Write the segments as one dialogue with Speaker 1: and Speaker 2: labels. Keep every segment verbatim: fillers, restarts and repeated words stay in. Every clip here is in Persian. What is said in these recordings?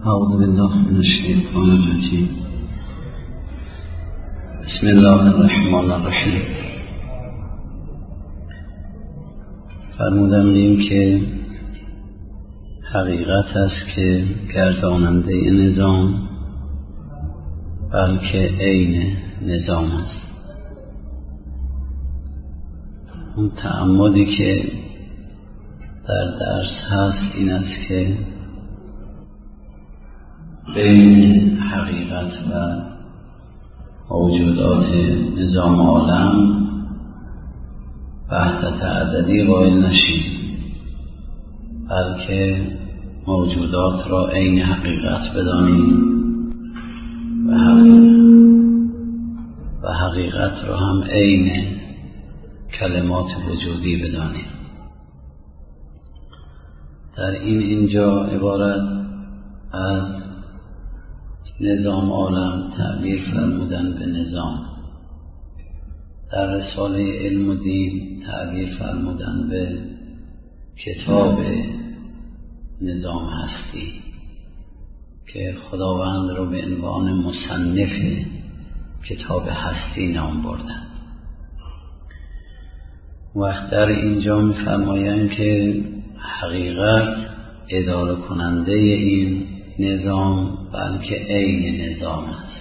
Speaker 1: اعوذ بالله من الشیطان الرجیم. بسم الله الرحمن الرحیم. فرمودم که حقیقت است که گرداننده نظام بلکه عین نظام است. اون تعمدی که در درس هست این است که بین حقیقت و موجودات نظام عالم وحدت عددی قائل نشیم، بلکه موجودات را عین حقیقت بدانیم و حقیقت, و حقیقت را هم عین کلمات وجودی بدانیم. در این اینجا عبارت از نظام عالم تعبیر فرمودن به نظام، در رساله علم و دین تعبیر فرمودن به کتاب نظام هستی که خداوند رو به عنوان مصنف کتاب هستی نام بردن. وقت در اینجا می‌فرمایند که حقیقت اداره کننده این نظام بلکه عین نظام است.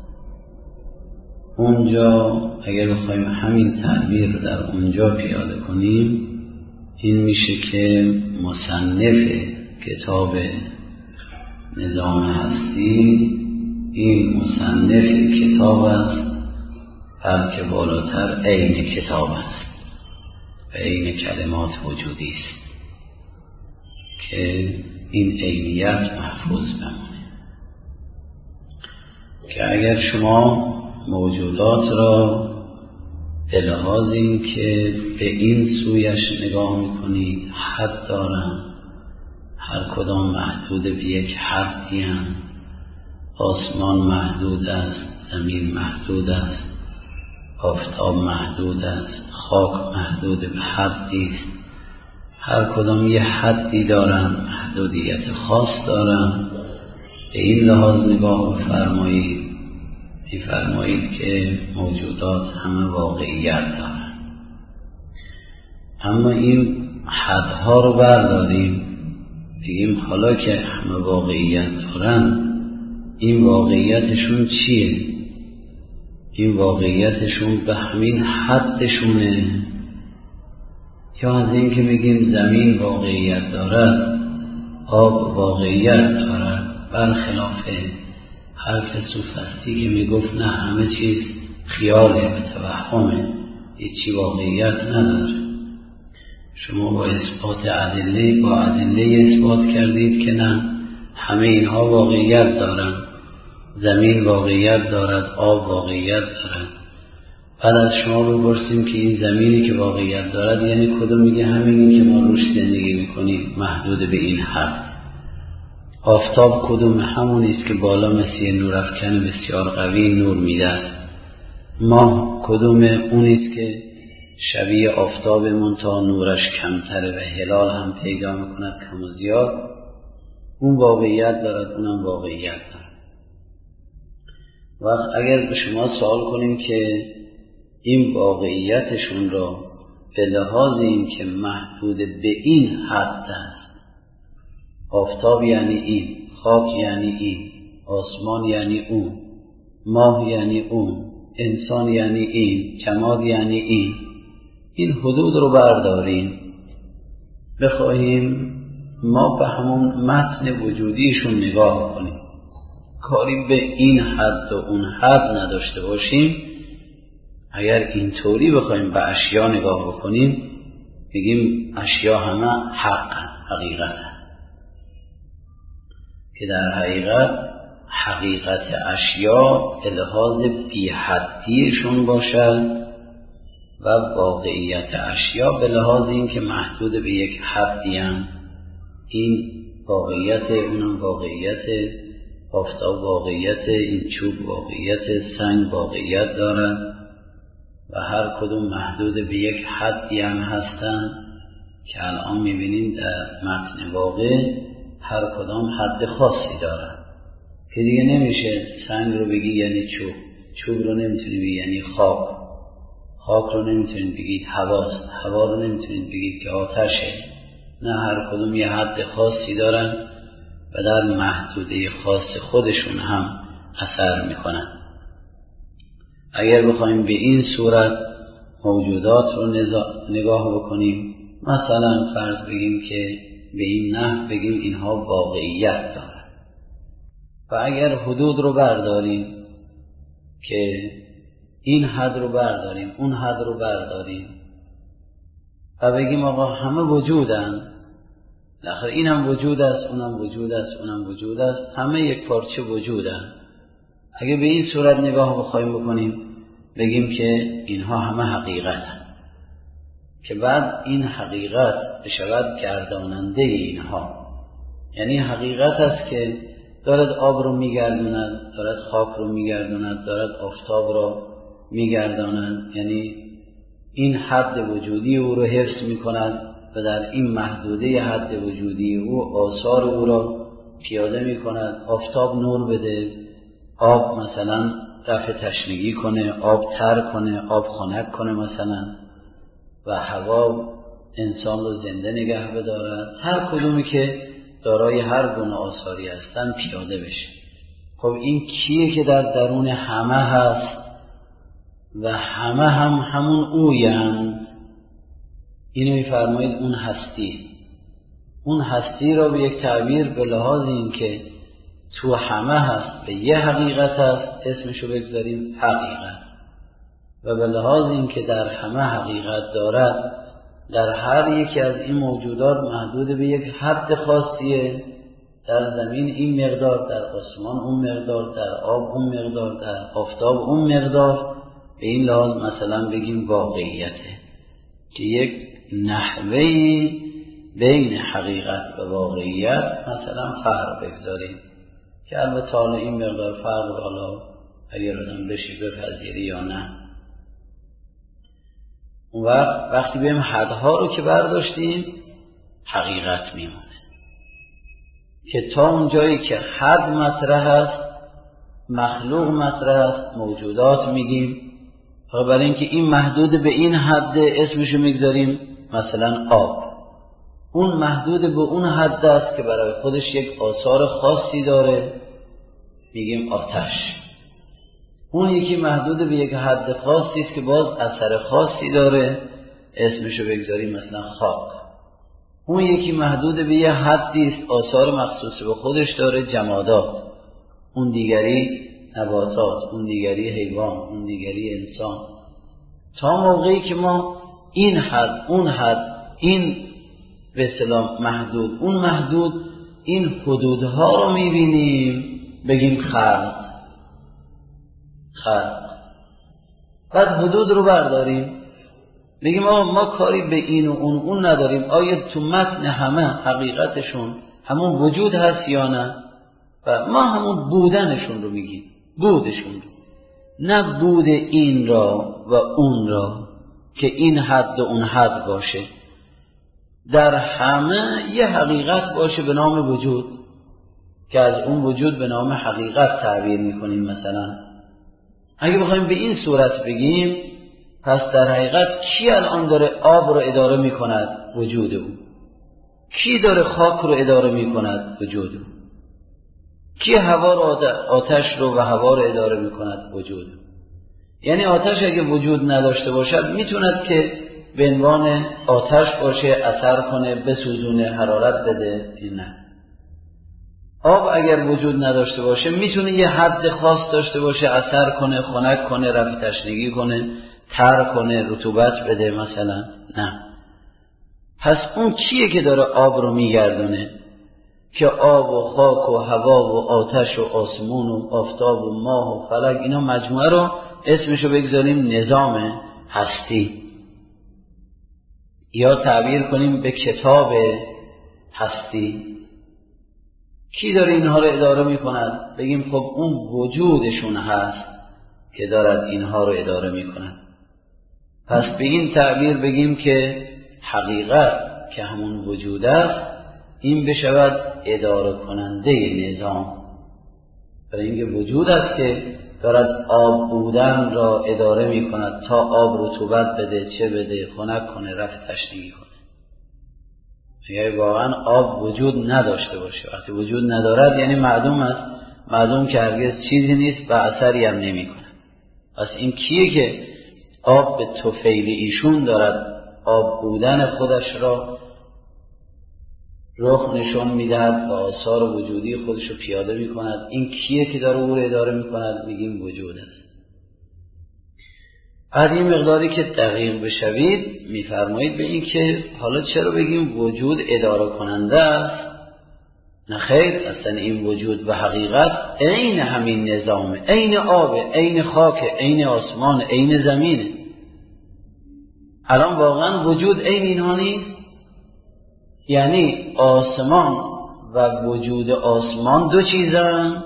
Speaker 1: اونجا اگر بخوایم همین تعبیر رو در اونجا پیاده کنیم، این میشه که مصنف کتاب نظام هستی این مصنف کتاب است بلکه بالاتر عین کتاب است و عین کلمات وجودی است که این عینیت محفوظ بمونه. که اگر شما موجودات را به لحاظ این که به این سویش نگاه میکنید حد دارن، هر کدام محدود به یک حدی هم، آسمان محدود است، زمین محدود است، آفتاب محدود است، خاک محدود به حدی است، هر کدام یه حدی دارن، محدودیت خاص دارن. به این لحاظ نگاه بفرمایید، می‌فرمایید که موجودات همه واقعیت دارن. اما این حدها رو برداریم بگیم حالا که همه واقعیت دارن، این واقعیتشون چیه؟ این واقعیتشون به همین حدشونه، یا از این که بگیم زمین واقعیت دارد، آب واقعیت دارد، برخلاف هر سوفسطی که میگفت نه همه چیز خیاله و توهمه، هیچی واقعیت نداره. شما با اثبات ادله با ادله اثبات کردید که نه همه اینها واقعیت دارن، زمین واقعیت دارد، آب واقعیت دارد. بعد از شما بپرسیم که این زمینی که واقعیت دارد یعنی کدوم؟ میگه همینی که ما روش زندگی میکنیم محدود به این حد. آفتاب کدوم؟ همونیست که بالا مثل نورافکن بسیار قوی نور میده. ماه کدوم؟ اونیست که شبیه آفتاب منتها نورش کمتره و هلال هم پیدا میکند کم و زیاد. اون واقعیت دارد، اونم واقعیت دارد. وقت اگر به شما سوال کنیم که این واقعیتشون را به لحاظ این که محدود به این حد است، آفتاب یعنی این، خاک یعنی این، آسمان یعنی اون، ماه یعنی اون، انسان یعنی این، جماد یعنی این، این حدود رو برداریم بخواهیم ما به همون متن وجودیشون نگاه کنیم، کاری به این حد و اون حد نداشته باشیم. اگر اینطوری بخوایم به اشیا نگاه بکنیم بگیم اشیا همه حق حقیقت هست. که در حقیقت حقیقت اشیا به لحاظ بی حدیشون باشد و واقعیت اشیا به لحاظ این که محدود به یک حدی هم. این واقعیت، اونم واقعیت، آفتاب واقعیت، این چوب واقعیت، سنگ واقعیت دارن و هر کدوم محدود به یک حدی هم هستن که الان میبینیم در متن واقع هر کدام حد خاصی دارن که دیگه نمیشه سنگ رو بگی یعنی چوب، چوب رو نمیتونی بگی یعنی خاک، خاک رو نمیتونید بگید هواست، هوا رو نمیتونید بگید که آتشه. نه، هر کدوم یه حد خاصی دارن و در محدوده خاص خودشون هم اثر میکنن. اگر بخوایم به این صورت موجودات رو نگاه بکنیم، مثلا فرض بگیم که به این نحو بگیم اینها واقعیت دارن و اگر حدود رو برداریم که این حد رو برداریم اون حد رو برداریم و بگیم آقا همه وجودن، آخر اینم وجود است، اونم وجود است، اونم وجود است، همه یک پارچه وجودن. اگه به این صورت نگاه بخوایم بکنیم بگیم که اینها همه حقیقتن، که بعد این حقیقت بشود گرداننده اینها، یعنی حقیقت است که دارد آب رو میگردوند، دارد خاک رو میگردوند، دارد آفتاب رو میگرداند، یعنی این حد وجودی او رو حفظ میکند و در این محدوده حد وجودی او آثار او را پیاده میکند. آفتاب نور بده، آب مثلا دفع تشنگی کنه، آب تر کنه، آب خنک کنه مثلا، و هوا انسان رو زنده نگه بدارد. هر کدومی که دارای هر گونه آثاری هستن پیاده بشه. خب این کیه که در درون همه هست و همه هم همون اویند؟ اینو میفرمایید اون هستی. اون هستی را به یک تعبیر به لحاظ این که تو همه هست به یه حقیقت هست اسمشو بگذاریم حقیقت، و به لحاظ این که در همه حقیقت دارد، در هر یکی از این موجودات محدود به یک حد خاصیه. در زمین این مقدار، در آسمان اون مقدار، در آب اون مقدار، در آفتاب اون مقدار. به این لحاظ مثلا بگیم واقعیته، که یک نحوهی بین حقیقت و واقعیت مثلا فرق بگذاریم، که البته حالا این مقدار فرق حالا اگر آدم بشه بپذیری یا نه. اون وقت وقتی بیم حدها رو که برداشتیم حقیقت میمونه، که تا اون جایی که حد مطرح است مخلوق مطرح است موجودات میگیم. برای اینکه این محدود به این حد اسمشو میگذاریم مثلا آب، اون محدود به اون حد است که برای خودش یک آثار خاصی داره میگیم آتش. اون یکی محدود به یک حد خاصی است که باز اثر خاصی داره اسمشو بگذاریم مثلا خاک. اون یکی محدود به یک حدی است آثار مخصوص به خودش داره جمادات. اون دیگری نباتات، اون دیگری حیوان، اون دیگری انسان. تا موقعی که ما این حد اون حد، این به اصطلاح محدود اون محدود، این حدودها رو میبینیم بگیم خلق. خلق بعد حدود رو برداریم بگیم آقا ما کاری به این و اون اون نداریم، آیا تو متن همه حقیقتشون همون وجود هست یا نه؟ و ما همون بودنشون رو میگیم، بودشون رو، نه بود این را و اون را که این حد و اون حد باشه. در همه یه حقیقت باشه به نام وجود، که از اون وجود به نام حقیقت تعبیر میکنیم. مثلا اگه بخوایم به این صورت بگیم، پس در حقیقت کی الان داره آب رو اداره میکند؟ وجود او. کی داره خاک رو اداره میکند؟ وجود او. کی هوا رو آتش رو و هوا رو اداره میکند؟ وجود او. یعنی آتش اگه وجود نداشته باشد میتوند که به عنوان آتش باشه، اثر کنه، بسوزونه، حرارت بده؟ نه. آب اگر وجود نداشته باشه میتونه یه حد خاص داشته باشه، اثر کنه، خنک کنه، رفع تشنگی کنه، تر کنه، رطوبت بده مثلا؟ نه. پس اون کیه که داره آب رو میگردونه؟ که آب و خاک و هوا و آتش و آسمون و آفتاب و ماه و فلک، اینا مجموعه رو اسمشو بگذاریم نظام هستی، یا تعبیر کنیم به کتاب هستی. کی داره اینها رو اداره میکند؟ بگیم خب اون وجودشون هست که دارد اینها رو اداره میکند. پس به این تعبیر بگیم که حقیقت که همون وجود است، این بشود اداره کننده نظام. برای اینکه وجود است که دارد آب بودن را اداره می کند تا آب رطوبت بده، چه بده، خنک کنه، رفع تشنگی کنه. اگر واقعا آب وجود نداشته باشه، وقتی وجود ندارد یعنی معدوم است، معدوم که هرگز چیزی نیست و اثری هم نمی کنه. پس این کیه که آب به طفیل ایشون دارد آب بودن خودش را رخ نشون میدهد و آثار وجودی خودش رو پیاده می کند؟ این کیه که داره او رو اداره می کند؟ میگیم وجود است. بعد این مقداری که دقیق بشوید میفرمایید به این که حالا چرا بگیم وجود اداره کننده است؟ نه خیر، اصلا این وجود و حقیقت عین همین نظامه، عین آبه، عین خاکه، عین آسمان، عین زمینه. الان واقعا وجود عین اینها نیست؟ یعنی آسمان و وجود آسمان دو چیزن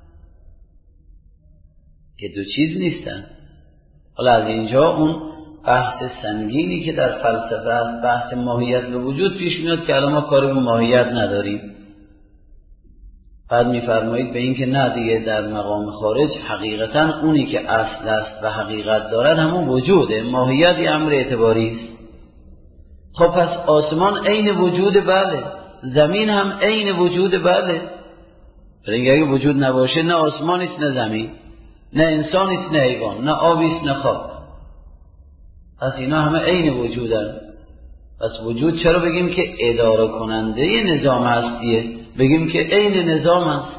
Speaker 1: که دو چیز نیستن. حالا از اینجا اون بحث سنگینی که در فلسفه است، بحث ماهیت به وجود پیش میاد که الان ما کاری به ماهیت نداریم. بعد میفرمایید به این که نه دیگه، در مقام خارج حقیقتا اونی که اصل است و حقیقت دارد همون وجوده، ماهیت یه امر اعتباری است. خب پس آسمان عین وجود، بله. زمین هم عین وجود، بله. برای اگه وجود نباشه نه آسمان است نه زمین، نه انسان است نه حیوان، نه آب است نه خاک. پس اینا همه عین وجودن. پس وجود چرا بگیم که اداره کننده نظام هستیه؟ بگیم که عین نظام است.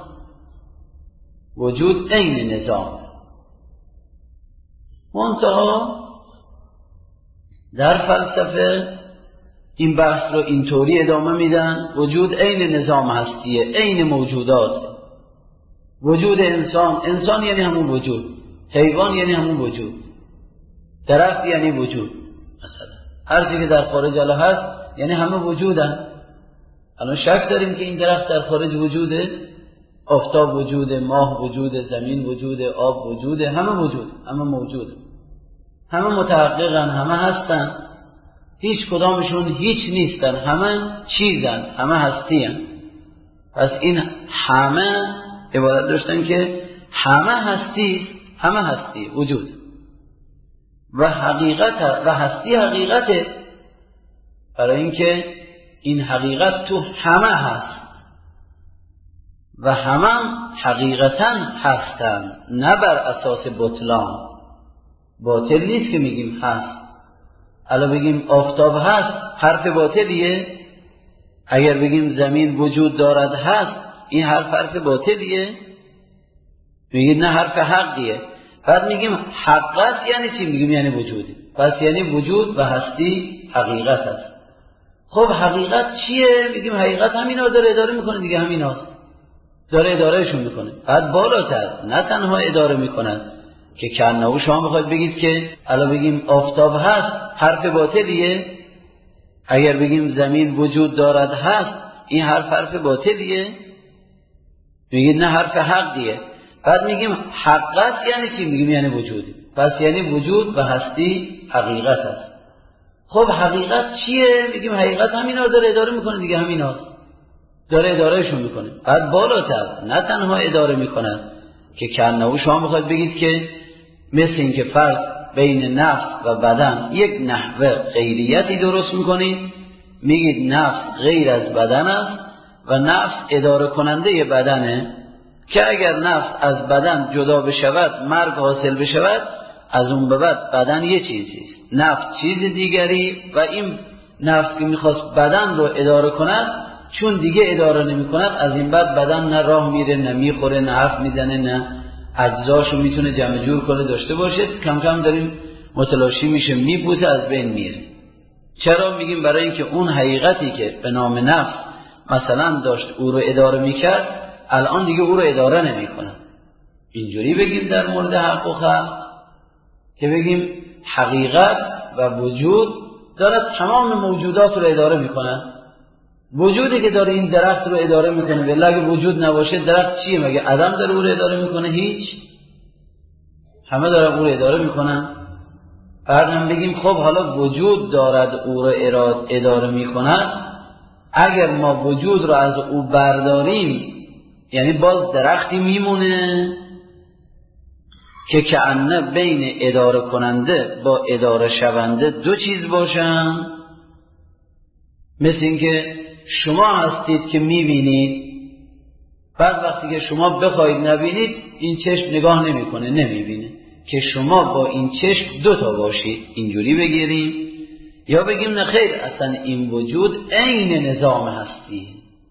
Speaker 1: وجود عین نظام. منتها در فلسفه این بحث رو اینطوری ادامه میدن: وجود عین نظام هستیه، عین موجودات. وجود انسان، انسان یعنی همون وجود، حیوان یعنی همون وجود، درخت یعنی وجود. مثلا هر چیزی که در خارج الله هست یعنی همه وجودن. الان شک داریم که این درخت در خارج وجوده؟ آفتاب وجوده، ماه وجوده، زمین وجوده، آب وجوده، همه وجود، همه موجود، همه متحققن، همه هستن. هیچ کدامشون هیچ نیستن، همه چیزن، همه هستین. پس این همه عبارت داشتن که همه هستی، همه هستی وجود و حقیقت و هستی حقیقته. برای اینکه این حقیقت تو همه هست و همه حقیقتا هستن، نه بر اساس بطلان. باطل نیست که میگیم هست. الان بگیم آفتاب هست، حرف باطلیه؟ اگر بگیم زمین وجود دارد هست، این حرف حرف باطلیه؟ میگیم نه، حرف حقیه. بعد میگیم حقیقت یعنی چی؟ میگیم یعنی وجودی. پس یعنی وجود و هستی حقیقت هست. خب حقیقت چیه؟ میگیم حقیقت همینا داره اداره میکنه دیگه، همیناست، داره ادارهشون میکنه. بعد بالاتر نه تنها اداره میکنن که کنه شما بخواید بگید که الان بگیم آفتاب هست، حرف باطلیه؟ اگر بگیم زمین وجود دارد هست، این حرف حرف باطلیه؟ میگید نه، حرف حقیه. بعد میگیم حقیقت یعنی چی؟ میگیم یعنی وجودی. پس یعنی وجود و هستی حقیقت است. خب حقیقت چیه؟ میگیم حقیقت همینا داره اداره میکنه دیگه، همیناست، داره ادارهشون میکنه. بعد بالاتر نه تنها اداره میکنن که کنه شما بخواید بگید که مثل این که فرق بین نفس و بدن یک نحوه غیریتی درست میکنید، میگید نفس غیر از بدن است و نفس اداره کننده بدنه، که اگر نفس از بدن جدا بشود، مرگ حاصل بشود، از اون به بعد بدن یه چیزیست، نفس چیز دیگری. و این نفس که میخواست بدن رو اداره کند، چون دیگه اداره نمی کند، از این بعد بدن نه راه میره، نه میخوره، نه حرف میزنه، نه اجزاشو میتونه جمع جور کنه داشته باشه. کم کم داریم متلاشی میشه، میبوته، از بین میره. چرا؟ میگیم برای اینکه اون حقیقتی که به نام نفس مثلا داشت او رو اداره میکرد، الان دیگه او رو اداره نمیکنه. اینجوری بگیم در مورد حق و خلق که بگیم حقیقت و وجود دارد تمام موجودات رو اداره میکنه. وجودی که داره این درخت رو اداره میکنه، ولی اگه وجود نباشه درخت چیه؟ مگه آدم داره او رو اداره میکنه؟ هیچ، همه داره او رو اداره میکنن. بعد هم بگیم خب حالا وجود دارد او رو اداره میکند، اگر ما وجود رو از او برداریم یعنی باز درختی میمونه که کأنه بین اداره کننده با اداره شونده دو چیز باشن. مثل اینکه شما هستید که میبینید، بعد وقتی که شما بخواید نبینید این چشم نگاه نمیکنه، نمیبینه، که شما با این چشم دو تا باشید. اینجوری بگیریم یا بگیم نه خیر، اصلا این وجود عین نظام هستی.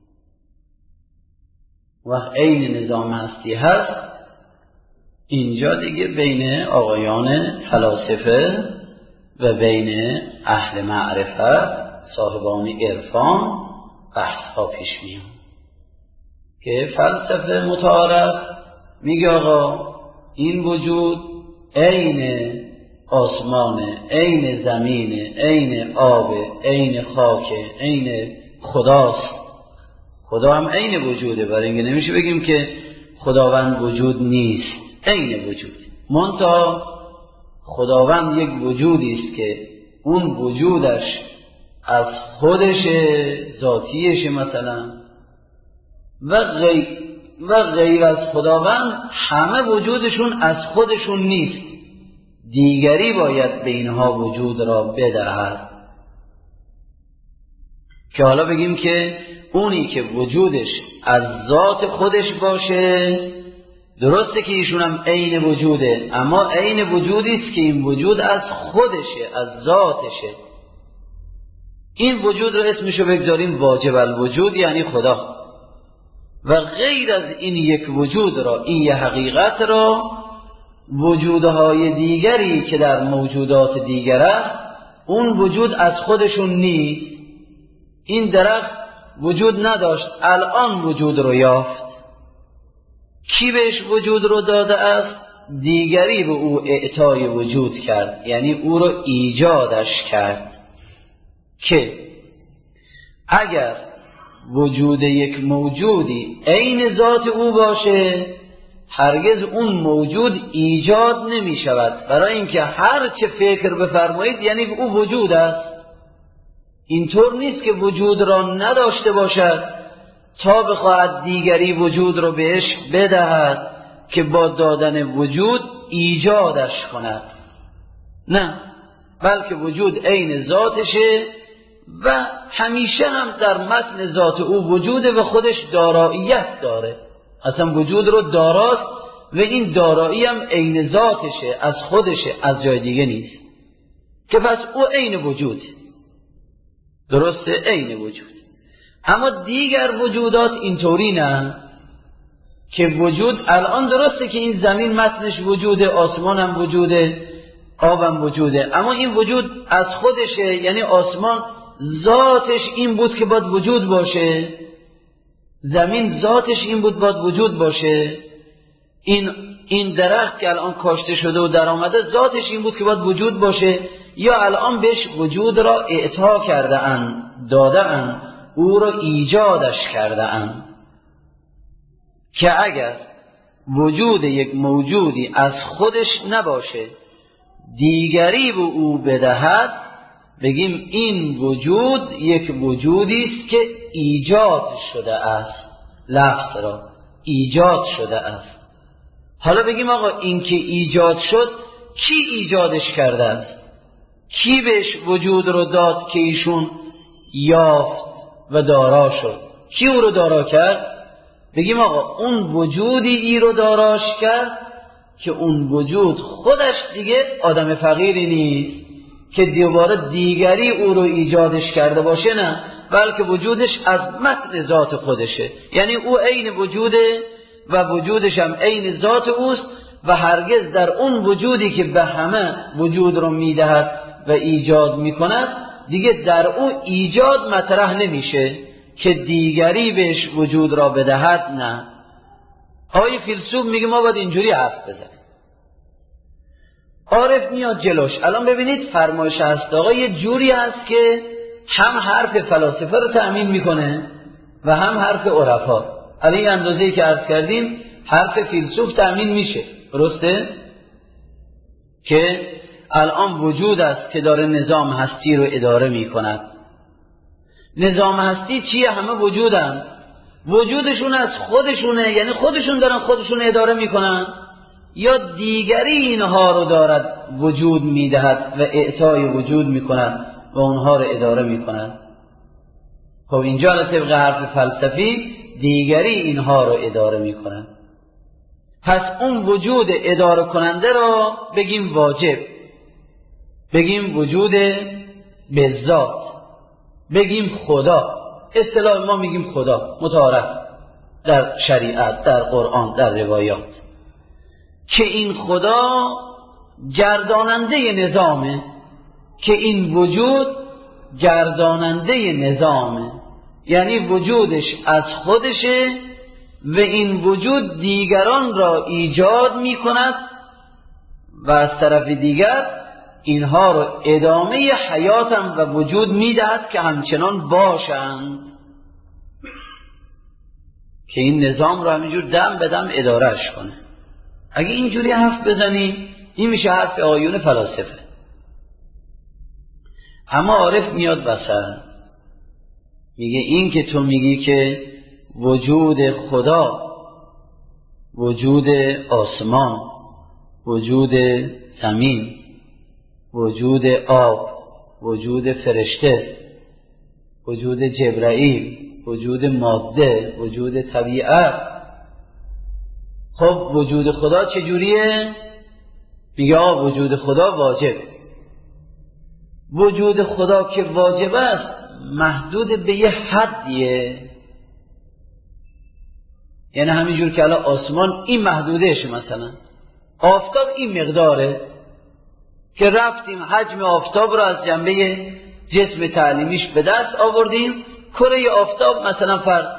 Speaker 1: وقت عین نظام هستی هست، اینجا دیگه بین آقایان فلاسفه و بین اهل معرفت صاحبان عرفان بحث ها پیش میاد که فلسفه متعارف میگه آقا این وجود عین آسمانه، عین زمینه، عین آبه، عین خاکه، عین خداست. خدا هم عین وجوده، برای اینکه نمیشه بگیم که خداوند وجود نیست، عین وجود. منتها خداوند یک وجودی است که اون وجودش از خودش ذاتیش مثلا و غیر و غیر از خداوند همه وجودشون از خودشون نیست، دیگری باید به اینها وجود را بدهد. که حالا بگیم که اونی که وجودش از ذات خودش باشه، درسته که ایشون هم عین وجوده، اما عین وجودی است که این وجود از خودشه، از ذاتشه. این وجود رو اسمشو بگذاریم واجب الوجود، یعنی خدا. و غیر از این یک وجود را، این یه حقیقت را، وجودهای دیگری که در موجودات دیگر است، اون وجود از خودشون نیست. این درخت وجود نداشت، الان وجود رو یافت. کی بهش وجود رو داده است؟ دیگری به او اعطای وجود کرد، یعنی او رو ایجادش کرد. که اگر وجود یک موجودی عین ذات او باشه، هرگز اون موجود ایجاد نمی شود، برای اینکه هر چه فکر بفرمایید یعنی او وجود است. اینطور نیست که وجود را نداشته باشد تا بخواهد دیگری وجود را بهش بدهد که با دادن وجود ایجادش کند. نه، بلکه وجود عین ذاتشه و همیشه هم در متن ذات او وجوده و خودش داراییت داره، اصلا وجود رو داراست و این دارایی هم عین ذاتشه، از خودشه، از جای دیگه نیست. که پس او عین وجود، درسته، عین وجود. اما دیگر وجودات اینطوری نه، که وجود الان درسته که این زمین متنش وجوده، آسمان هم وجوده، آب هم وجوده، اما این وجود از خودشه، یعنی آسمان ذاتش این بود که باید وجود باشه، زمین ذاتش این بود باید وجود باشه، این این درخت که الان کاشته شده و در آمده ذاتش این بود که باید وجود باشه، یا الان بهش وجود را اعطا کرده اند، داده اند، او را ایجادش کرده اند. که اگر وجود یک موجودی از خودش نباشه، دیگری به او بدهد، بگیم این وجود یک وجودی است که ایجاد شده است. لفظ را ایجاد شده است. حالا بگیم آقا این که ایجاد شد، کی ایجادش کرده است؟ کی بهش وجود رو داد که ایشون یافت و دارا شد؟ کی او رو دارا کرد؟ بگیم آقا اون وجودی ای رو داراش کرد که اون وجود خودش دیگه آدم فقیری نیست که دوباره دیگری او رو ایجادش کرده باشه، نه، بلکه وجودش از متن ذات خودشه، یعنی او عین وجوده و وجودش هم عین ذات اوست و هرگز در اون وجودی که به همه وجود رو میدهد و ایجاد میکند دیگه در او ایجاد مطرح نمیشه که دیگری بهش وجود را بدهد. نه، آقای فیلسوف میگه ما باید اینجوری حرف بزنیم. عارف میاد جلوش. الان ببینید فرمایش هست آقا یه جوری هست که هم حرف فلاسفه رو تأمین میکنه و هم حرف عرفا. الان این اندازه‌ای که عرض کردیم حرف فیلسوف تأمین میشه، درسته؟ که الان وجود است که داره نظام هستی رو اداره میکند. نظام هستی چیه؟ همه وجودن، وجودشون از خودشونه، یعنی خودشون دارن خودشون اداره میکنن، یا دیگری اینها رو دارد وجود میدهد و اعطای وجود میکند و اونها رو اداره میکند. خب اینجا طبق حرف فلسفی دیگری اینها رو اداره میکند. پس اون وجود اداره کننده رو بگیم واجب، بگیم وجود به ذات، بگیم خدا. اصطلاح ما میگیم خدا، متعارف در شریعت، در قرآن، در روایات، که این خدا گرداننده نظامه، که این وجود گرداننده نظامه، یعنی وجودش از خودشه و این وجود دیگران را ایجاد می کند و از طرف دیگر اینها را ادامه حیاتم و وجود می دهد که همچنان باشند، که این نظام را همینجور دم به دم ادارهش کنه. اگه اینجوری حرف بزنیم این میشه حرف آیون فلاسفه. اما عارف میاد وسط میگه این که تو میگی که وجود خدا، وجود آسمان، وجود زمین، وجود آب، وجود فرشته، وجود جبرائیل، وجود ماده، وجود طبیعت، خب وجود خدا چجوریه؟ میگه وجود خدا واجب. وجود خدا که واجب است محدود به یه حدیه، یعنی همینجور که الان آسمان این محدودهش، مثلا آفتاب این مقداره که رفتیم حجم آفتاب رو از جنبه جسم تعلیمیش به دست آوردیم، کره آفتاب مثلا فرض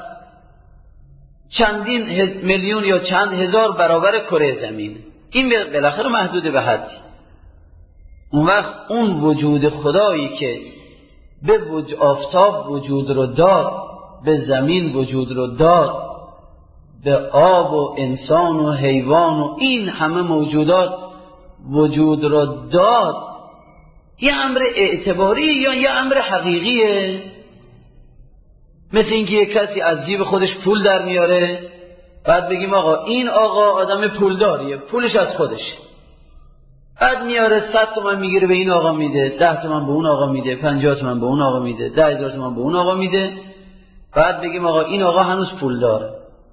Speaker 1: چندین میلیون یا چند هزار برابر کره زمین، این بالاخره محدود به حدی. اون وقت اون وجود خدایی که به وجود آفتاب وجود رو داد، به زمین وجود رو داد، به آب و انسان و حیوان و این همه موجودات وجود رو داد، یه امر اعتباری یا یه امر حقیقیه؟ مثل اینکه یک کسی از جیب خودش پول در میاره بعد بگیم آقا این آقا آدم پولداریه، پولش از خودش، بعد میاره صد تومن میگیره به این آقا میده، ده تومن به اون آقا میده، پنجاه تومن به اون آقا میده، ده هزار تومن به اون آقا میده، بعد بگیم آقا این آقا هنوز پول داره.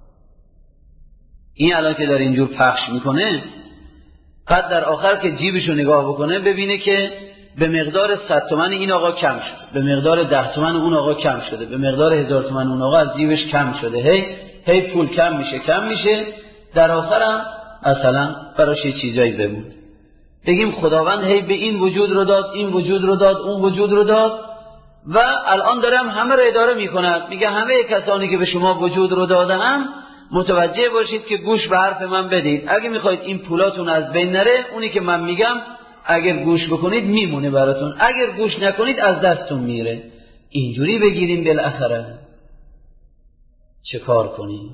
Speaker 1: این الان که داره اینجور پخش میکنه، بعد در آخر که جیبشو نگاه بکنه ببینه که به مقدار صد تومن این آقا کم شده، به مقدار ده تومن اون آقا کم شده، به مقدار هزار تومن اون آقا از جیبش کم شده، هی هی پول کم میشه کم میشه، در آخرم مثلا براش یه چیزایی بمون. بگیم خداوند هی به این وجود رو داد، این وجود رو داد، اون وجود رو داد و الان دارم همه رو اداره میکند. میگه همه کسانی که به شما وجود رو دادم متوجه باشید که گوش به حرف من بدید، اگه میخواید این پولاتون از بین نره، اونی که من میگم اگر گوش بکنید میمونه براتون، اگر گوش نکنید از دستتون میره. اینجوری بگیریم بالاخره چه کار کنیم؟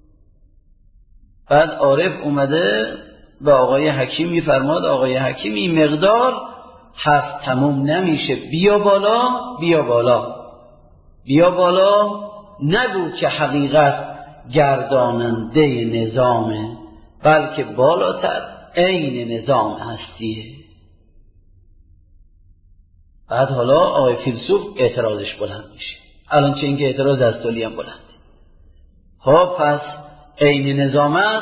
Speaker 1: بعد عارف اومده به آقای حکیم میفرماد آقای حکیم این مقدار هفت تموم نمیشه، بیا بالا بیا بالا بیا بالا، نگو که حقیقت گرداننده نظامه، بلکه بالاتر عین نظام هستیه. بعد حالا آقای فیلسوف اعتراضش بلند میشه، الان چه اینکه اعتراض از تولی هم بلند. خب پس عین نظام است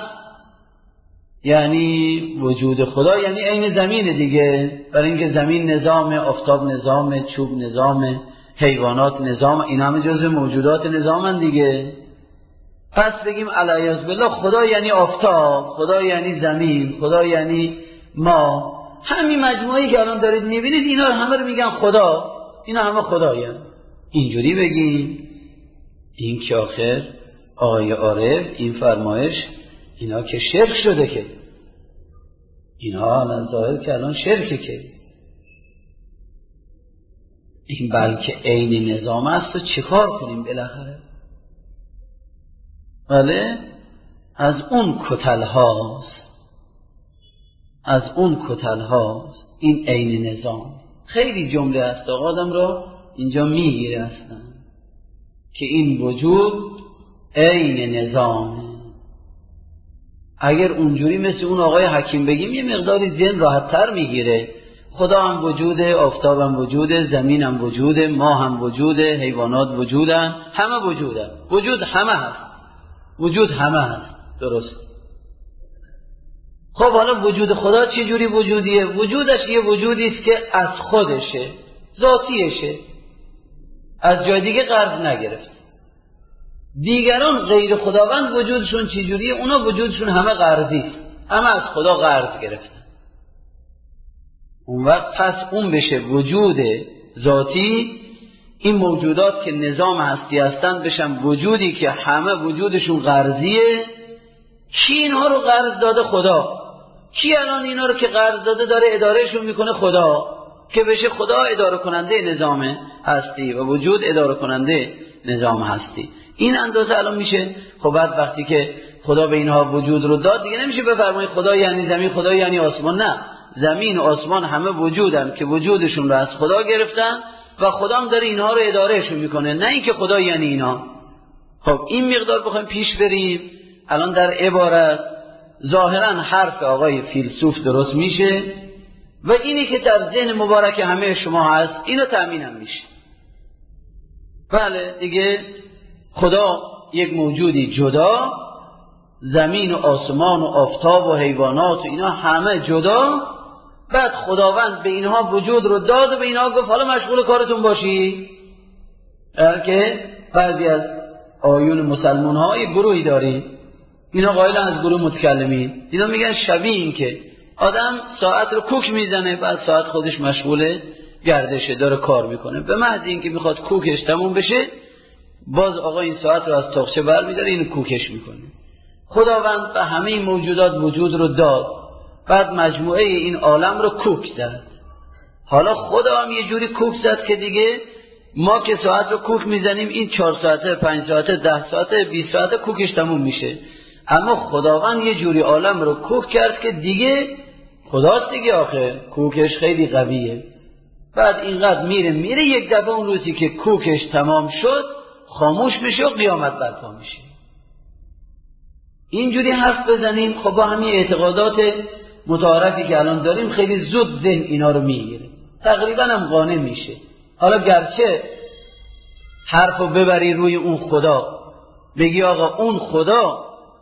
Speaker 1: یعنی وجود خدا، یعنی عین زمین دیگه، برای اینکه زمین نظام، آفتاب نظام، چوب نظام، حیوانات نظام، این همه جزء موجودات نظامن دیگه. پس بگیم علیاذ بالله خدا یعنی آفتاب، خدا یعنی زمین، خدا یعنی ما، همین مجموعی که الان دارید میبینید اینا همه رو میگن خدا، اینا همه خدایان. اینجوری بگیم این که آخر آقای عارف این فرمایش اینا که شرک شده، که اینا الان ظاهر که الان شرکه، که این بلکه عین نظام است و چه کار کنیم بالاخره؟ بله از اون کتل هاست، از اون کتل هاست این عین نظام. خیلی جمله است آقا آدم را اینجا میگیره اصلا. که این وجود عین نظامه. اگر اونجوری مثل اون آقای حکیم بگیم یه مقداری ذهن راحت تر میگیره. خدا هم وجوده، آفتاب هم وجوده، زمین هم وجوده، ما هم وجوده، حیوانات وجودن، همه وجودن. وجود همه هست، وجود همه هست. درست. خب حالا وجود خدا چه جوری وجودیه؟ وجودش یه وجودی است که از خودشه، ذاتیشه، از جای دیگه قرض نگرفت. دیگران غیر خداوند وجودشون چه جوریه؟ اونا وجودشون همه قرضی است، همه از خدا قرض گرفتن. اون وقت پس اون بشه وجود ذاتی. این موجودات که نظام هستی هستن بشن وجودی که همه وجودشون قرضیه. کی اینها رو قرض داده؟ خدا. کی الان اینا رو که قرض داده داره ادارهشون میکنه؟ خدا. که بشه خدا اداره کننده نظام هستی و وجود اداره کننده نظام هستی. این اندازه الان میشه. خب بعد وقتی که خدا به اینها وجود رو داد دیگه نمیشه بفرمایید خدا یعنی زمین، خدا یعنی آسمان. نه، زمین و آسمان همه وجودن که وجودشون رو از خدا گرفتن و خدا هم داره اینها رو ادارهشون میکنه، نه اینکه خدا یعنی اینا. خب این مقدار بخوایم پیش بریم. الان در عبارت ظاهرا حرف آقای فیلسوف درست میشه و اینی که در ذهن مبارک همه شما هست اینو تأمین هم میشه. بله دیگه خدا یک موجودی جدا، زمین و آسمان و آفتاب و حیوانات و اینا همه جدا. بعد خداوند به اینها وجود رو داد و به اینها گفت حالا مشغول کارتون باشی. که بعضی از آیون مسلمان های گروهی داری، اینا قائلن از گروه متکلمین، اینا میگن شبیه این که آدم ساعت رو کوک میزنه، بعد ساعت خودش مشغول گردشه، داره کار میکنه. به محض این که میخواد کوکش تموم بشه باز آقا این ساعت رو از تاقچه بر میداره، اینو کوکش میکنه. خداوند به همه این موجودات وجود رو داد، بعد مجموعه این عالم رو کوک زد. حالا خدا هم یه جوری کوک زد که دیگه ما که ساعت رو کوک میزنیم این چهار ساعته، پنج ساعته، ده ساعته، بیست ساعته کوکش تموم میشه. اما خداوند یه جوری عالم رو کوک کرد که دیگه خداست دیگه، آخه کوکش خیلی قویه. بعد اینقدر میره میره یک دفعه اون روزی که کوکش تمام شد خاموش میشه و قیامت برپا میشه. اینجوری حرف بزنیم خب با همین اعتقادات متعارفی که الان داریم خیلی زود ذهن اینا رو میگیره، تقریبا هم قانع میشه. حالا گرچه حرفو ببری روی اون خدا، بگی آقا اون خدا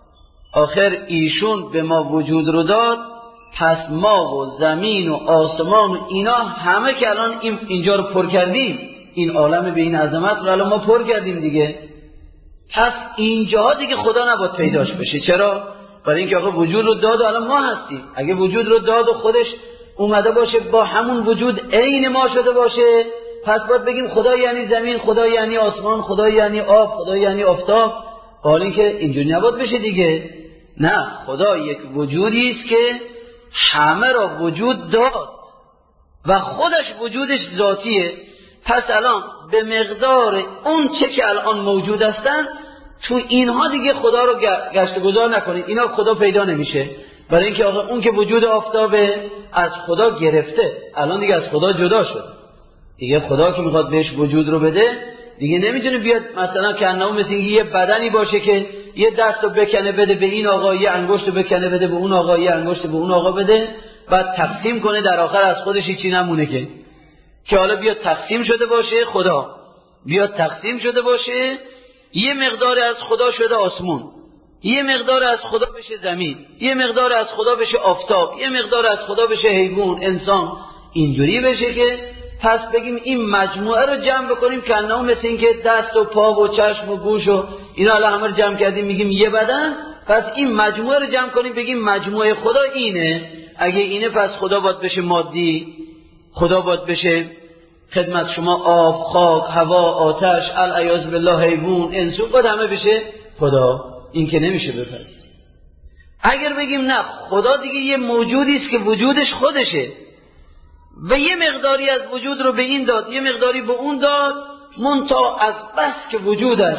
Speaker 1: آخر ایشون به ما وجود رو داد، پس ما و زمین و آسمان و اینا همه که الان اینجا رو پر کردیم، این عالم به این عظمت رو الان ما پر کردیم دیگه، پس اینجا دیگه خدا نباید پیداش بشه. چرا؟ برای اینکه آقا وجود رو داد و الان ما هستیم. اگه وجود رو داد و خودش اومده باشه با همون وجود عین ما شده باشه، پس باید بگیم خدا یعنی زمین، خدا یعنی آسمان، خدا یعنی آب، خدا یعنی آفتاب. حالا اینکه اینجوری نباید بشه دیگه. نه، خدا یک وجودی است که همه را وجود داد و خودش وجودش ذاتیه. پس الان به مقدار اون چه که الان موجود هستن تو اینها دیگه خدا رو گشت گذار نکنید، اینا خدا پیدا نمیشه. برای اینکه آقا اون که وجود آفتابه از خدا گرفته، الان دیگه از خدا جدا شد دیگه. خدا که میخواد بهش وجود رو بده دیگه نمیتونه بیاد مثلا کنه مثل اینکه یه بدنی باشه که یه دست رو بکنه بده به این آقا، یه انگشت رو بکنه بده به اون آقا، یه انگشت به اون آقا بده، بعد تقسیم کنه، در آخر از خودش هیچی نمونه. که که حالا بیاد تقسیم شده باشه خدا، بیاد تقسیم شده باشه، یه مقدار از خدا شده آسمون، یه مقدار از خدا بشه زمین، یه مقدار از خدا بشه آفتاب، یه مقدار از خدا بشه حیوان، انسان. اینجوری بشه که پس بگیم این مجموعه رو جمع بکنیم که انه مثل این که دست و پا و چشم و گوش و اینا الان همه رو جمع کردیم میگیم یه بدن، پس این مجموعه رو جمع کنیم بگیم مجموعه خدا اینه. اگه اینه پس خدا باید بشه مادی، خدا باید بشه خدمت شما آب، خاک، هوا، آتش، العیاذ بالله حیوان، انسان، باید همه بشه خدا. این که نمیشه بفرست. اگر بگیم نه خدا دیگه یه موجودی است که وجودش خودشه و یه مقداری از وجود رو به این داد، یه مقداری به اون داد، منتها از بس که وجودش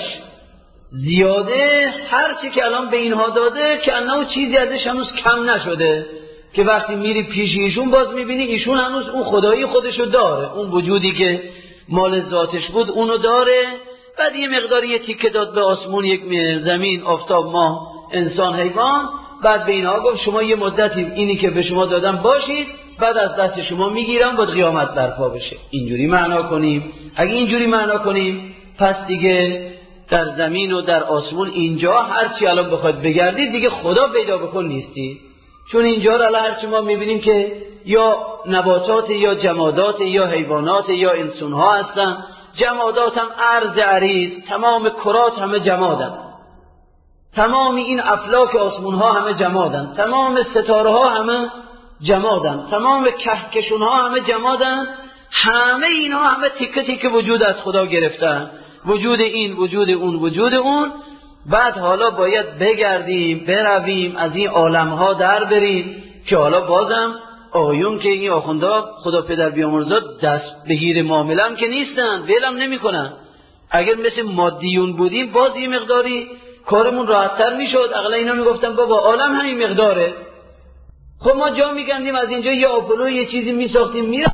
Speaker 1: زیاده هر چی که الان به اینها داده که انه چیزی ازش هنوز کم نشده، که وقتی میری پیش ایشون باز میبینی ایشون هنوز اون خدایی خودشو داره، اون وجودی که مال ذاتش بود اونو داره، بعد یه مقداری یه تیکه داد به آسمون، یک زمین، آفتاب، ماه، انسان، حیوان. بعد به اینها گفت شما یه مدتی اینی که به شما دادم باشید، بعد از دست شما میگیرم با قیامت برپا بشه. اینجوری معنا کنیم. اگه اینجوری معنا کنیم پس دیگه در زمین و در آسمون اینجا هرچی الان بخواید بگردید دیگه خدا پیدا بکن نیستی، چون اینجا رو الان هرچی ما میبینیم که یا نباتات یا جمادات یا حیوانات یا انسان ها هستن. جمادات هم عرض عریض، تمام کرات همه جمادن، تمام این افلاک آسمون ها همه جمادن، تمام ستاره ها همه جمادن، تمام کهکشون ها همه جمادن. همه اینها همه تیکه تیکه وجود از خدا گرفتن، وجود این، وجود اون، وجود اون. بعد حالا باید بگردیم، برویم، از این عالم ها در بریم که حالا بازم آقایون که این آخوندا خدا پدر بیامرزا دست بگیر معامله هم که نیستن، ولم نمی کنن. اگر مثل مادیون بودیم باز یه مقداری کارمون راحت‌تر میشد. اغلا اینا میگفتن بابا عالم همین مقداره. خب ما جا میگندیم از اینجا یه آپولو یه چیزی میساختیم میرم،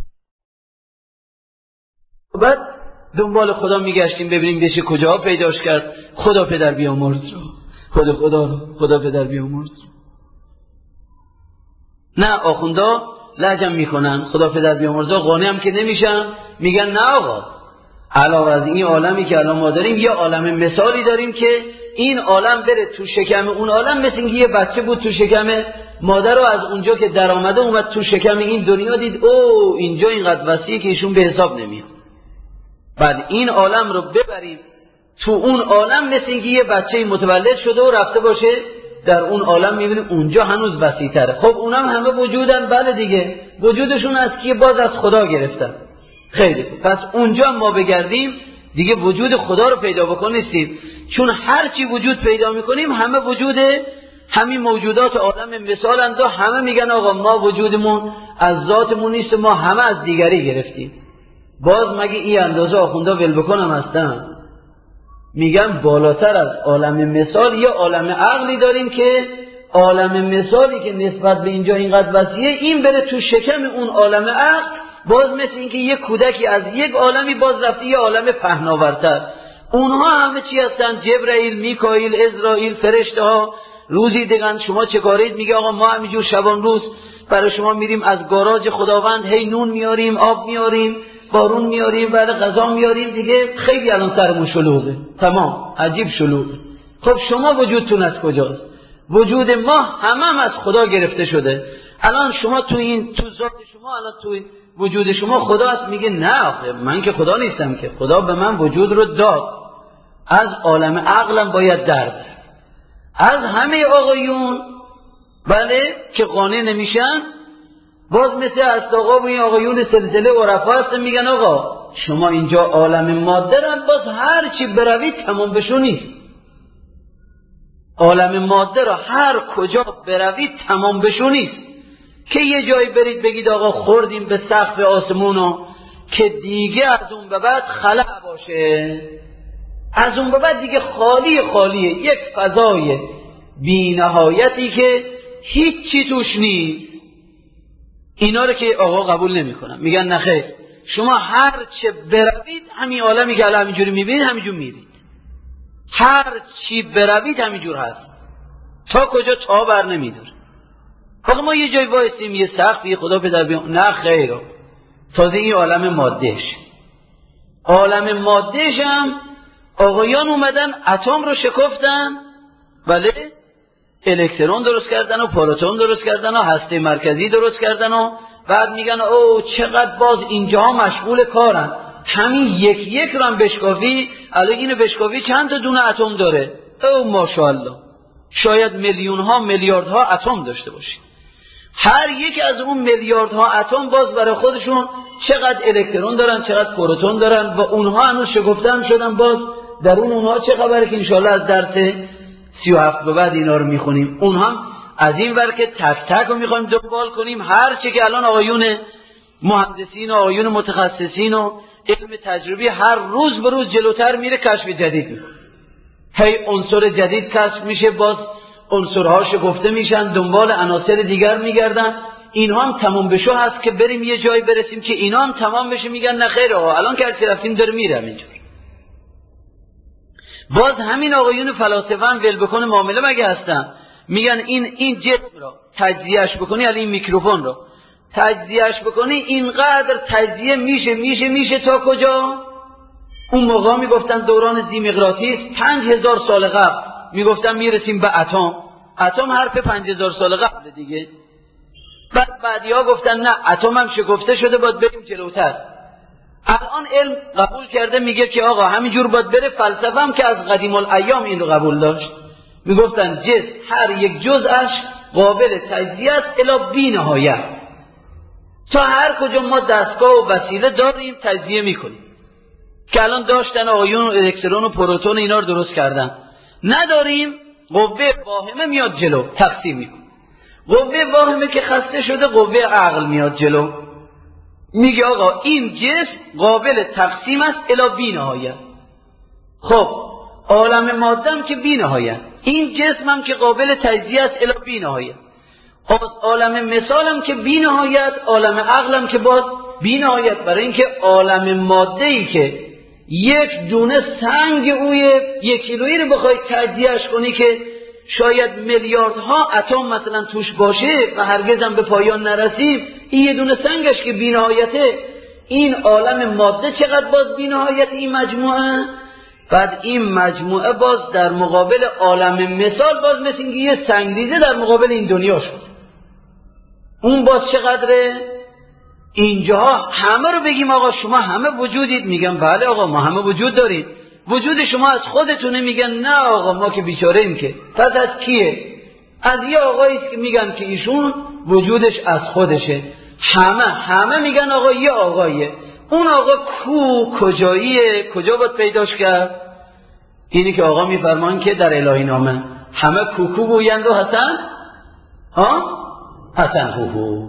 Speaker 1: بعد دنبال خدا میگشتیم ببینیم بشه کجا پیداش کرد. خدا پدر بیامرز رو، خدا خدا خدا پدر بیامرز رو. نه آخوندا لجم میکنن، خدا پدر بیامرزا قانع هم که نمیشن، میگن نه آقا، علاوه از این عالمی که الان ما داریم یه عالم مثالی داریم که این عالم بره تو شکم اون عالم، مثل اینکه یه بچه بود تو شکم مادر و از اونجا که در آمده اومد تو شکم این دنیا دید او اینجا اینقدر وسیعه که ایشون به حساب نمیاد. بعد این عالم رو ببریم تو اون عالم، مثل اینکه یه بچه متولد شده و رفته باشه در اون عالم، میبینیم اونجا هنوز وسیع‌تره. خب اونم همه وجودن، بله دیگه وجودشون از کی؟ باز از خدا گرفتن. خیلی خوب، پس اونجا ما بگردیم دیگه وجود خدا رو پیدا بکنیم، چون هر چی وجود پیدا میکنیم همه وجود همین موجودات عالم مثالند و همه میگن آقا ما وجودمون از ذاتمون نیست، ما همه از دیگری گرفتیم. باز مگه این اندازه آخوندا ول بکنم هستن؟ میگن بالاتر از عالم مثال یا عالم عقلی داریم که عالم مثالی که نسبت به اینجا اینقدر وسیعه، این بره تو شکم اون عالم عقل، باز مثل اینکه یک کودکی از یک عالمی باز رفته یه عالم پهناورتر. اونها همه چی هستن؟ جبرائیل، میکائیل، اسرائیل، فرشته ها. روزی دیگن شما چه کارید؟ میگه آقا ما همینجور شبان روز برای شما میریم از گاراژ خداوند هی نون میاریم، آب میاریم، بارون میاریم، بعد غذا میاریم. دیگه خیلی الان سرمون شلوغه، تمام عجیب شلوغه. خب شما وجودتون از کجاست؟ وجود ما همه هم از خدا گرفته شده. الان شما تو این تو ذات شما الان تو این وجود شما خدا هست؟ میگه نه آخه من که خدا نیستم که، خدا به من وجود رو داد، از عالم عقلم باید درد. از همه آقایون بله که قانع نمیشن، باز مثل استاقا و این آقایون سلسله عرفا هستن، میگن آقا شما اینجا عالم ماده رن، باز هر چی بروید تمام بشو نیست. عالم ماده را هر کجا بروید تمام بشو نیست که یه جایی برید بگید آقا خوردیم به سقف آسمونو که دیگه از اون به بعد خلأ باشه، از اون به بعد دیگه خالی خالیه، یک فضای بی نهایتی که هیچی توش نیست. اینا رو که آقا قبول نمی کنم، میگن نخیر، شما هر چه بروید همین عالمی که الان همینجوری میبینید همینجور میرید، هر چی بروید همینجور هست، تا کجا تا بر نمیداره. فقط ما یه جای وایسیم یه سقف یه خدا پدر بیام، نه خیر. تازه این عالم مادهش، عالم مادهش هم آقایان اومدن اتم رو شکفتن، بله، الکترون درست کردن و پروتون درست کردن و هسته مرکزی درست کردن و بعد میگن او چقدر باز اینجا مشغول کارن، همین یک یک رو هم بشکافی، الان اینو بشکافی چند تا دونه اتم داره؟ او ماشاءالله شاید میلیون ها میلیارد ها اتم داشته باشی. هر یک از اون میلیارد ها اتم باز برای خودشون چقدر الکترون دارن، چقدر پروتون دارن و اونها هنوز شکفته شدن. باز در اون اونها چه خبره که انشاءالله از درس سی و هفت به بعد اینا رو میخونیم. اون هم از این ور که تک تک رو میخوایم دنبال کنیم، هر چه که الان آقایون مهندسین و آقایون متخصصین و علم تجربی هر روز به روز جلوتر میره، کشف جدید میکنه، هی عنصر جدید کشف میشه، باز عنصرها شکفته میشن، دنبال عناصر دیگر میگردن. اینها هم تمام بشو هست که بریم یه جایی برسیم که اینا هم تمام بشه، میگن نه خیر آقا الان که هرچی رفتیم داره میره همینجور. باز همین آقایون فلاسفه هم ول بکنه معامله مگه هستن؟ میگن این این جسم را تجزیهش بکنی، علی این میکروفون را تجزیهش بکنی اینقدر تجزیه میشه میشه میشه تا کجا؟ اون موقع میگفتن دوران دیمقراطیس پنج هزار سال قبل میگفتن میرسیم به اتم. اتم حرف پنج هزار سال قبل دیگه. بعد بعدی ها گفتن نه اتم هم شکفته شده باید بریم جلوتر. الان علم قبول کرده میگه که آقا همینجور باید بره. فلسفه هم که از قدیم الایام این رو قبول داشت، میگفتن جسم هر یک جزءش قابل تجزیه است الی بی نهایت. تا هر کجا ما دستگاه و وسیله داریم تجزیه میکنیم. که الان داشتن آیون و الکترون و پروتون اینا رو درست کردن. نداریم، قوه واهمه میاد جلو تقسیم میکنه. قوه واهمه که خسته شده قوه عقل میاد جلو، میگه آقا این جسم قابل تقسیم است الی بی نهایت. خب عالم ماده هم که بی نهایت، این جسم هم که قابل تجزیه است الی بی نهایت. عالم مثال هم که بی نهایت، عالم عقل هم که باز بی نهایت. برای اینکه عالم ماده ای که یک دونه سنگ اوی یک کیلویی رو بخوای تجزیهش کنی که شاید میلیاردها اتم مثلا توش باشه و هرگز هم به پایان نرسیم، این یه دونه سنگش که بی‌نهایته. این عالم ماده چقدر باز بی‌نهایت این مجموعه. بعد این مجموعه باز در مقابل عالم مثال باز مثل اینکه یه سنگریزه در مقابل این دنیا شد. اون باز چقدره؟ اینجاها همه رو بگیم آقا شما همه وجودید، میگن بله آقا ما همه وجود داریم. وجود شما از خودتونه؟ میگن نه آقا ما که بیچاره ایم. که پس از کیه؟ از یه آقایی که میگن که ایشون وجودش از خودشه. همه همه میگن آقا یه آقاییه. اون آقا کو کجاییه؟ کجا باید پیداش کرد؟ اینی که آقا میفرمان که در الهی نامه همه کوکو گویند و حسن ها حسن هوهو.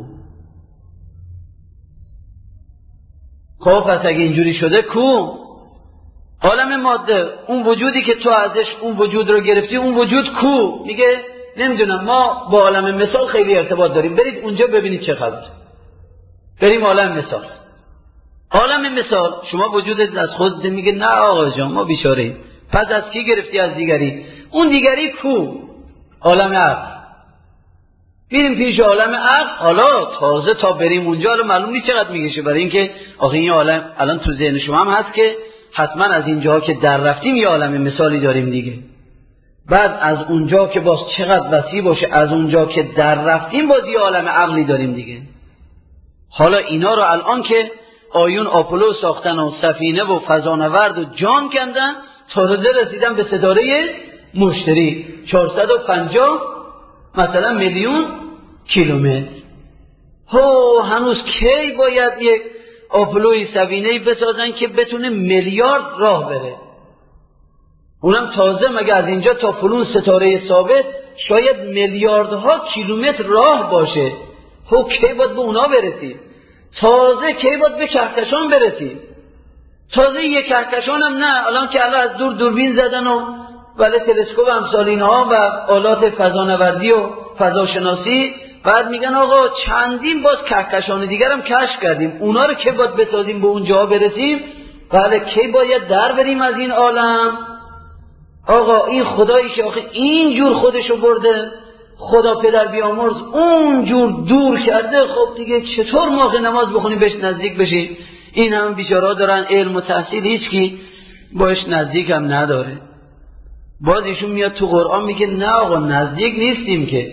Speaker 1: خب پس اگه اینجوری شده کو عالم ماده، اون وجودی که تو ازش اون وجود رو گرفتی، اون وجود کو؟ میگه نمیدونم ما با عالم مثال خیلی ارتباط داریم، برید اونجا ببینید چه خبر. بریم عالم مثال. عالم مثال شما وجودت از خودت؟ میگه نه آقا جان ما بیچاره‌ایم. پس از کی گرفتی؟ از دیگری. اون دیگری کو؟ عالم عقل. بریم پیش عالم عقل. حالا تازه تا بریم اونجا حالا معلوم نیست چقدر میکشه، برای اینکه آخه این عالم الان تو ذهن شما هم هست که حتما از اینجا که در رفتیم یه عالم مثالی داریم دیگه. بعد از اونجا که باز چقدر وسیع باشه، از اونجا که در رفتیم باز یه عالم عقلی داریم دیگه. حالا اینا رو الان که آیون آپولو ساختن و سفینه و فضانورد و جام کندن، تازه رسیدن به ستاره مشتری چهارصد و پنجاه مثلا میلیون کیلومتر. هو هنوز کی باید یک آپولوی سفینه‌ای بسازن که بتونه میلیارد راه بره؟ اونم تازه مگه از اینجا تا فلون ستاره ثابت شاید میلیاردها کیلومتر راه باشه. هو کی باید به اونا برسیم؟ تازه کی باید به کهکشان برسیم؟ تازه یک کهکشان هم نه. الان که الان از دور دوربین زدن و ولی تلسکوپ امثال اینها و آلات فضانوردی و فضاشناسی، بعد میگن آقا چندین باز کهکشان دیگر هم کشف کردیم، اونا رو که باید بسازیم به اون جا برسیم. بله کی باید در بریم از این عالم؟ آقا این خدایی که آخه اینجور خودشو برده، خدا پدر بیامرز اونجور دور کرده، خب دیگه چطور موقع نماز بخونیم بهش نزدیک بشیم؟ این هم بیچاره‌ها دارن علم و تحصیل، هیچ کی باش نزدیک هم نداره. باز ایشون میاد تو قرآن میگه نه آقا نزدیک نیستیم که.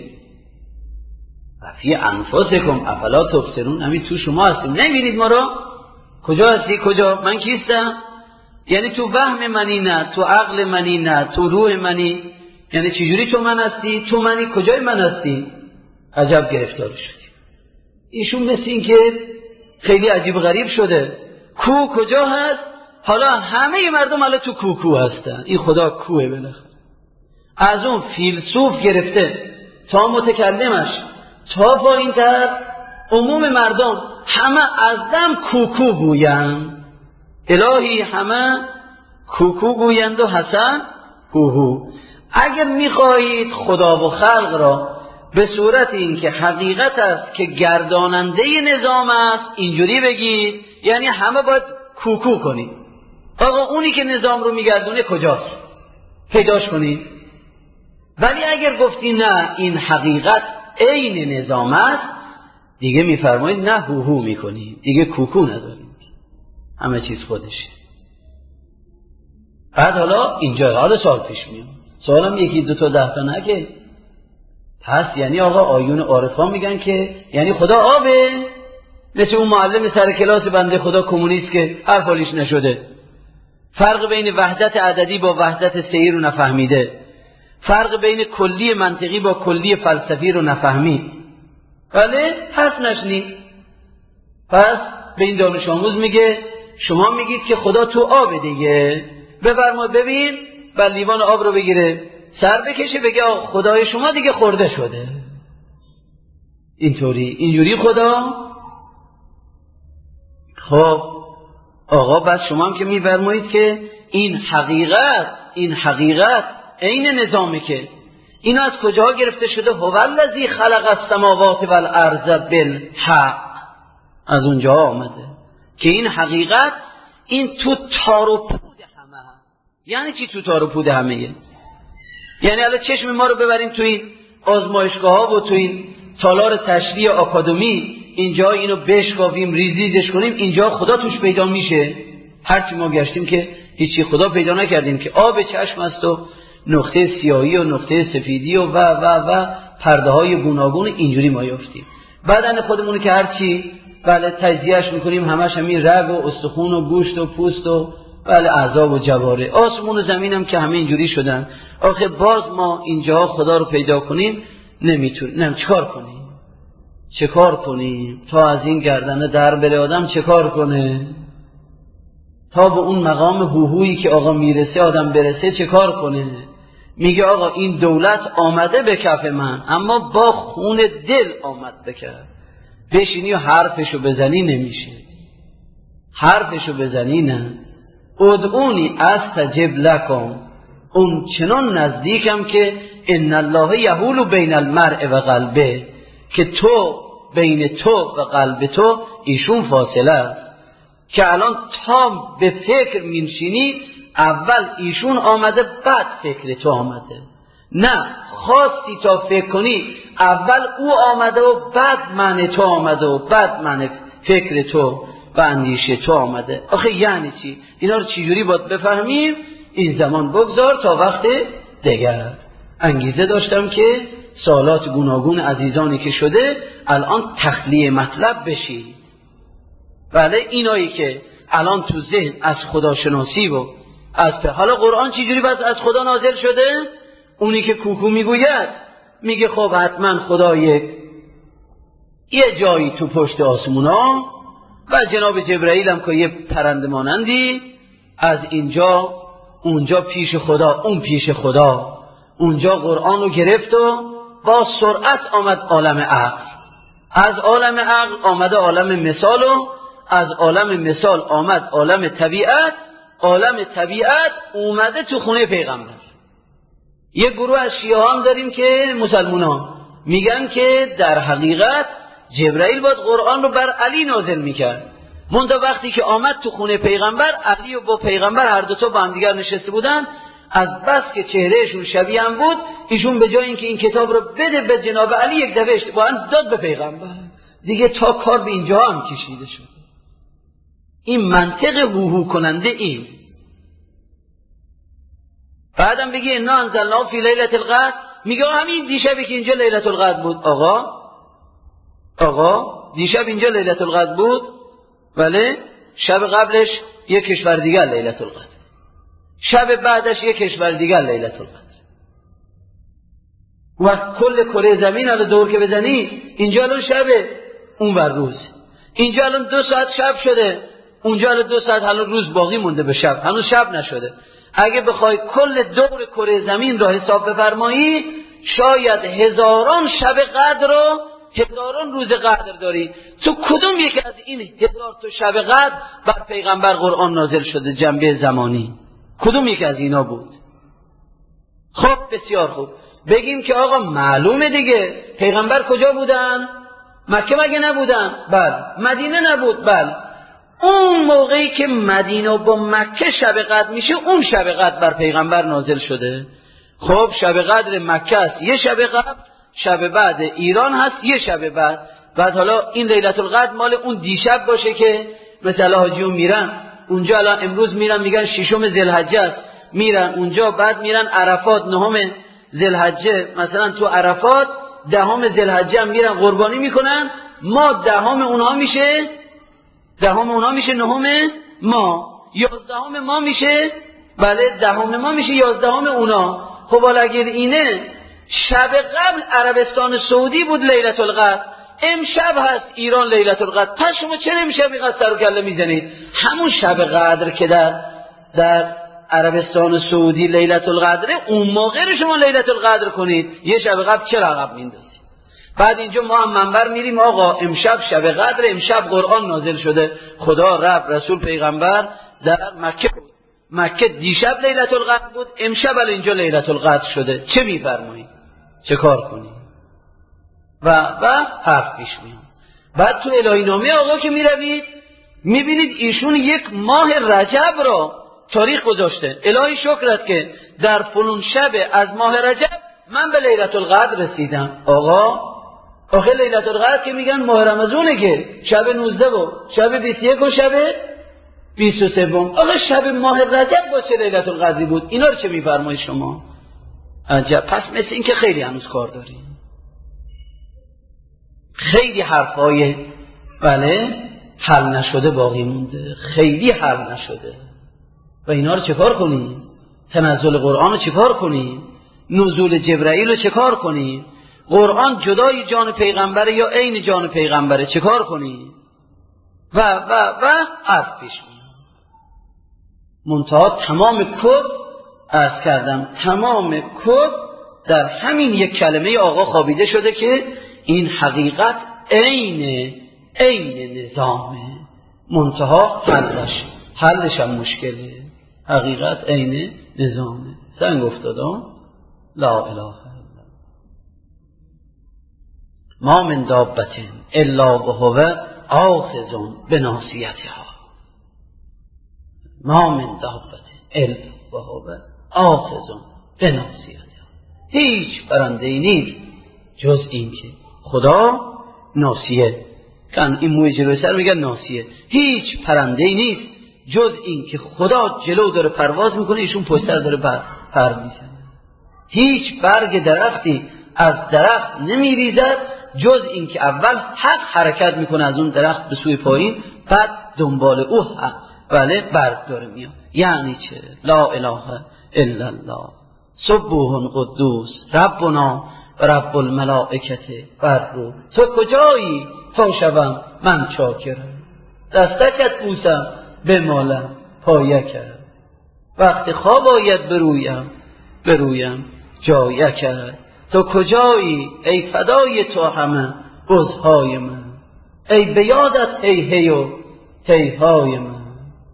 Speaker 1: فی انفسکم افلا تبصرون، همین تو شما هستیم نمیبینید ما رو؟ کجا هستی؟ کجا؟ من کیستم؟ یعنی تو وهم منی نه، تو عقل منی نه، تو روح منی. یعنی چجوری تو من هستی؟ تو منی کجای من هستی؟ عجب گرفتار شدی. ایشون مثل این که خیلی عجیب غریب شده. کو کجا هست؟ حالا همه مردم حالا تو کوکو هستن. این خدا کوه بالاخره. از اون فیلسوف گرفته تا متکلمش تا پایین تر عموم مردم همه از دم کوکو گویند. الهی همه کوکو گویند و حسن هوهو. اگر میخواهید خدا و خلق را به صورت این که حقیقت است که گرداننده نظام است اینجوری بگید، یعنی همه باید کوکو کنید. آقا اونی که نظام رو میگردونه کجاست؟ پیداش کنید. ولی اگر گفتی نه این حقیقت عین نظام است، دیگه میفرمایید نه هو هو میکنی، دیگه کوکو نداریم، همه چیز خودشه. بعد حالا اینجا حالا سوال پیش میاد، سوالم یکی دو تا ده تا نگه. پس یعنی آقا آیون عارفان میگن که یعنی خدا آبه، مثل اون معلم سر کلاس بنده خدا کمونیست که حرف حالیش نشده، فرق بین وحدت عددی با وحدت سعی رو نفهمیده، فرق بین کلی منطقی با کلی فلسفی رو نفهمید، بله حرف نشنید. پس به این دانش آموز میگه شما میگید که خدا تو آبه دیگه، بفرما ببین و لیوان آب رو بگیره سر بکشه بگه خدای شما دیگه خورده شده. اینطوری اینجوری خدا. خب آقا بس شما هم که میفرمایید که این حقیقت این حقیقت عین نظامه، که این از کجا گرفته شده؟ هو الذی خلق السماوات والارض بالحق، از اونجا آمده که این حقیقت این تو تار و پود همه هست. یعنی چی تو تار و پود همه؟ یعنی الان چشم ما رو ببریم تو این آزمایشگاه ها و تو این تالار تشریح آکادمی، اینجا اینو بشکافیم ریزیزش کنیم، اینجا خدا توش پیدا میشه؟ هرچی ما گشتیم که هیچی خدا پیدا نکردیم، که آب چشم است و نقطه سیاهی و نقطه سفیدی و و و و پرده های گوناگون اینجوری ما یافتیم. بدن خودمون که هرچی بله تجزیهش میکنیم همش همین رگ و استخون و گوشت و پوست و بله اعضا و جواره. آسمون و زمین هم که همه اینجوری شدن. آخه باز ما اینجا خدا رو پیدا کنیم نمیتونیم. نم چیکار کنیم؟ چیکار کنیم تا از این گردنه در بره آدم چیکار کنه؟ تا به اون مقام هوهویی که آقا میرسه آدم برسه چیکار کنه؟ میگه آقا این دولت آمده به کف من، اما با خون دل آمد بکرد. بشینی و حرفشو بزنی نمیشه، حرفشو بزنی نه. ادعونی استجب لکم، اون چنان نزدیکم که ان الله یحول بین المرء و قلبه، که تو بین تو و قلب تو ایشون فاصله است، که الان تا به فکر میشینی اول ایشون آمده بعد فکر تو آمده، نه خواستی تا فکر کنی اول او آمده و بعد من تو آمده و بعد من فکر تو و اندیشه تو آمده. آخه یعنی چی؟ اینا رو چجوری باید بفهمیم؟ این زمان بگذار تا وقت دیگر. انگیزه داشتم که سوالات گوناگون عزیزانی که شده الان تخلیه مطلب بشی. بله اینایی که الان تو ذهن از خداشناسی و از په حالا قرآن چجوری بس از خدا نازل شده؟ اونی که کوکو میگوید میگه خب حتما خدا یک یه جایی تو پشت آسمونا و جناب جبرائیل هم که یه پرنده مانندی از اینجا اونجا پیش خدا، اون پیش خدا، اونجا قرآن رو گرفت و با سرعت آمد عالم عقل، از عالم عقل آمده عالم مثال و از عالم مثال آمد عالم طبیعت، عالم طبیعت اومده تو خونه پیغمبر. یه گروه از شیعه هم داریم که مسلمانان میگن که در حقیقت جبرائیل باید قرآن رو بر علی نازل میکرد، منتها وقتی که آمد تو خونه پیغمبر، علی و با پیغمبر هر دوتا با هم دیگر نشسته بودن، از بس که چهرهشون شبیه هم بود، ایشون به جای اینکه این کتاب رو بده به جناب علی یک دفعه اشتباهاً داد به پیغمبر. دیگه تا کار به اینجا هم کشیده شد. این منطق هوهو کننده این. بعدم بگی انا انزلناه فی لیلة القدر، میگه همین دیشبی که اینجا لیلة القدر بود. آقا آقا دیشب اینجا لیلة القدر بود، بله شب قبلش یک کشور دیگر لیلة القدر، شب بعدش یک کشور دیگر لیلة القدر. و کل کره زمین الان دور که بزنی اینجا الان شبه، اون بر روز، اینجا الان دو ساعت شب شده، اونجا الان دو ساعت الان روز باقی مونده به شب، هنوز شب نشده. اگه بخوای کل دور کره زمین رو حساب بفرمایی شاید هزاران شب قدر رو هزاران روز قدر داری. تو کدوم یک از این هزار تا شب قدر بر پیغمبر قرآن نازل شده جنبه زمانی؟ کدوم یک از اینا بود؟ خب بسیار خوب، بگیم که آقا معلومه دیگه پیغمبر کجا بودن؟ مکه مگه نبودن؟ بله. مدینه نبود؟ بله.
Speaker 2: اون موقعی که مدینه با مکه شب قدر میشه، اون شب قدر بر پیغمبر نازل شده. خب شب قدر مکه است یه شب قبل، شب بعد ایران هست یه شب بعد. بعد حالا این لیلة القدر مال اون دیشب باشه که مثلا حاجیون میرن اونجا، الان امروز میرن میگن ششم ذوالحجه است، میرن اونجا، بعد میرن عرفات نهم ذوالحجه، مثلا تو عرفات دهم ذوالحجه میرن قربانی میکنن، ما دهم اونها میشه، دهم اونها میشه نهم ما، یازدهم ما میشه، بله دهم ما میشه یازدهم اونا. خب حالا اگر اینه شب قبل عربستان سعودی بود لیلة القدر، امشب هست ایران لیلة القدر، پس شما چرا امشب اینقدر سر و کله میزنید؟ همون شب قدر که در در عربستان سعودی لیلة القدر، اون موقع رو شما لیلة القدر کنید، یه شب قبل چرا عقب میندازید؟ بعد اینجا ما هم منبر میریم آقا امشب شب قدر، امشب قرآن نازل شده، خدا رب رسول پیغمبر در مکه بود، مکه دیشب لیلة القدر بود، امشب الان اینجا لیلة القدر شده، چه میفرمایید؟ چه کار کنید؟ و و حرف پیش میاد. بعد تو الهی نامه آقا که میروید میبینید ایشون یک ماه رجب را تاریخ گذاشته، الهی شکرت که در فلان شب از ماه رجب من به لیلة القدر رسیدم. آقا آخه لیلة القدر که میگن ماه رمضونه که شب نوزده و شب بیست و یک و شب بیست و سه، آقا شب ماه رجب با چه لیلة القدری بود؟ اینا رو چه میفرمایید شما؟ عجب. پس مثل این که خیلی هنوز کار داریم، خیلی حرفای بله حل نشده باقی مونده، خیلی حل نشده و اینا رو چه کار کنیم؟ تنزل قرآن رو چه کار کنیم؟ نزول جبرائیل رو چه کار کنیم؟ قرآن جدای جان پیغمبره یا عین جان پیغمبره، چه کار کنیم؟ و و و حرف پیش میاد. منتها تمام کد عرض کردم، تمام کد در همین یک کلمه آقا خوابیده شده که این حقیقت عین عین نظامه، منتها حلش حلش هم مشکله، حقیقت عین نظامه. سنگ افتاده لا اله الا ما من دابة الا وهو آخذ بناصیتها، ما من دابة الا وهو آخذ بناصیتها. هیچ پرنده‌ای نیست جز این که خدا ناصیه، کن این موی جلوی سر میگن ناصیه، هیچ پرنده‌ای نیست جز این که خدا جلو داره پرواز میکنه، ایشون پشت سر داره پر, پر میزنه. هیچ برگ درختی از درخت نمیریزد جز این که اول حق حرکت میکنه از اون درخت به سوی پایین، بعد دنبال او حق بله برگ داره میاد. یعنی چه؟ لا اله الا الله سبوح قدوس ربنا و رب الملائکه بر رو. تو کجایی تا شوم من چاکرم، دستکت بوسم بمالم پایکم، وقت خواب آید برویم برویم جایکت. تو کجایی ای فدای تو همه بزهای من، ای بیادت هی هی و هی های من،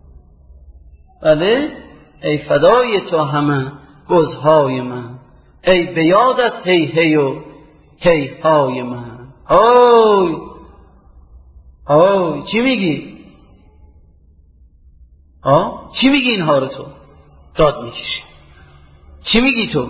Speaker 2: بله ای فدای تو همه بزهای من، ای بیادت هی هی و هی های من. آی آی چی میگی؟ آه چی میگی اینها رو تو؟ داد میکشی چی میگی تو؟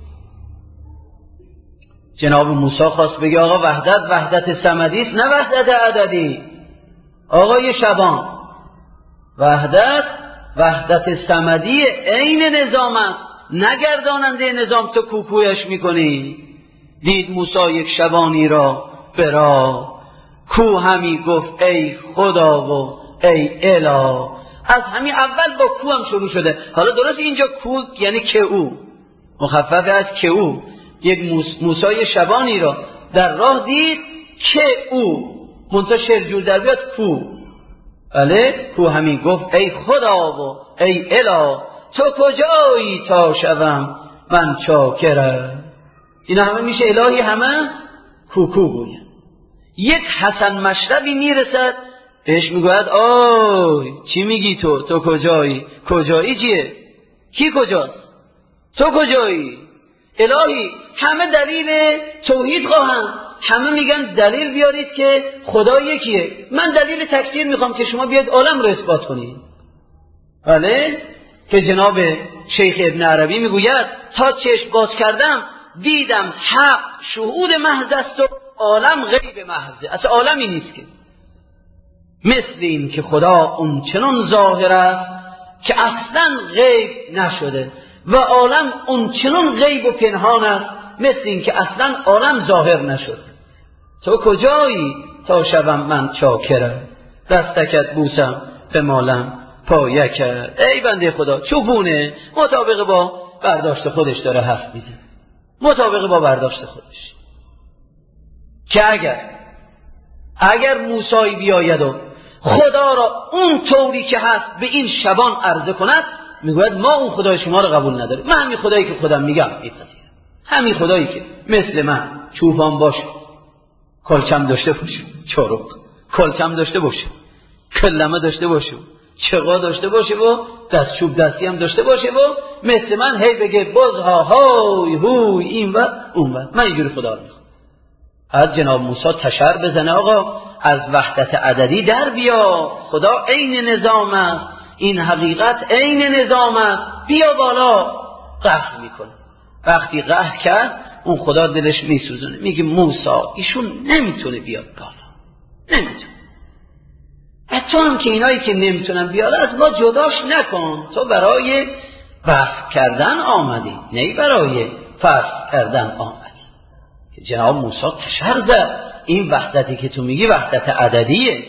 Speaker 2: جناب موسی خواست بگه آقا وحدت وحدت صمدی است نه وحدت عددی. آقای شبان وحدت وحدت صمدی عین نظام است، نگرداننده نظام تو کوکویش میکنی. دید موسی یک شبانی را برا، کو همی گفت ای خدا و ای اله. از همین اول با کو هم شروع شده. حالا درست اینجا کو یعنی که او، مخفف از که او. یک موسی شبانی را در راه دید که او منتشر جور در بیاد کو، بله کو همی گفت ای خدا و ای اله. تو کجایی تا شوم من چاکرم. اینا همه میشه الهی، همه کوکو گوید. یک حسن مشربی میرسد بهش میگوید آی چی میگی تو؟ تو کجایی؟ کجایی چیه؟ کی کجاست؟ تو کجایی؟ الهی همه دلیل توحید خواهند، همه میگن دلیل بیارید که خدا یکیه. من دلیل تکثیر میخوام که شما بیاید عالم رو اثبات کنید. بله که جناب شیخ ابن عربی میگوید تا چشم باز کردم دیدم حق شهود محض است و عالم غیب محض. اصلا عالمی نیست که مثل این که خدا اون چنان ظاهر است که اصلا غیب نشده و عالم اون چنان غیب و پنهان است مثل این که اصلا عالم ظاهر نشد. تو کجایی تا شبم من چاکرم، دستکت بوسم به مالم پایه کرد. ای بنده خدا چوبونه مطابق با برداشت خودش داره حرف میده، مطابق با برداشت خودش، که اگر اگر موسی بیاید و خدا را اون طوری که هست به این شبان عرضه کند، میگوید ما اون خدای شما را قبول نداریم، من همین خدایی که خودم میگم میپذیرم، همین خدایی که مثل من چوبان باشه، کلچم داشته باشه، چروک کلچم داشته باشه، کلمه داشته باشه، چقا داشته باشه و دست چوب دستی هم داشته باشه و مثل من هی بگه بزها های هوی این و اون و من اینجوری خدا رو میخوام. از جناب موسی تشر بزنه آقا از وحدت عددی در بیا، خدا عین نظام است، این حقیقت عین نظام است، بیا بالا. قهر میکنه، وقتی قهر کرد اون خدا دلش میسوزونه، میگه موسی ایشون نمیتونه بیاد بالا، نمیتونه. تو هم که اینایی که نمیتونن بیاد از ما جداش نکن، تو برای بحث کردن آمدی نه برای فرض کردن آمدی. جناب موسی تشر زد، این وحدتی که تو میگی وحدت عددیه.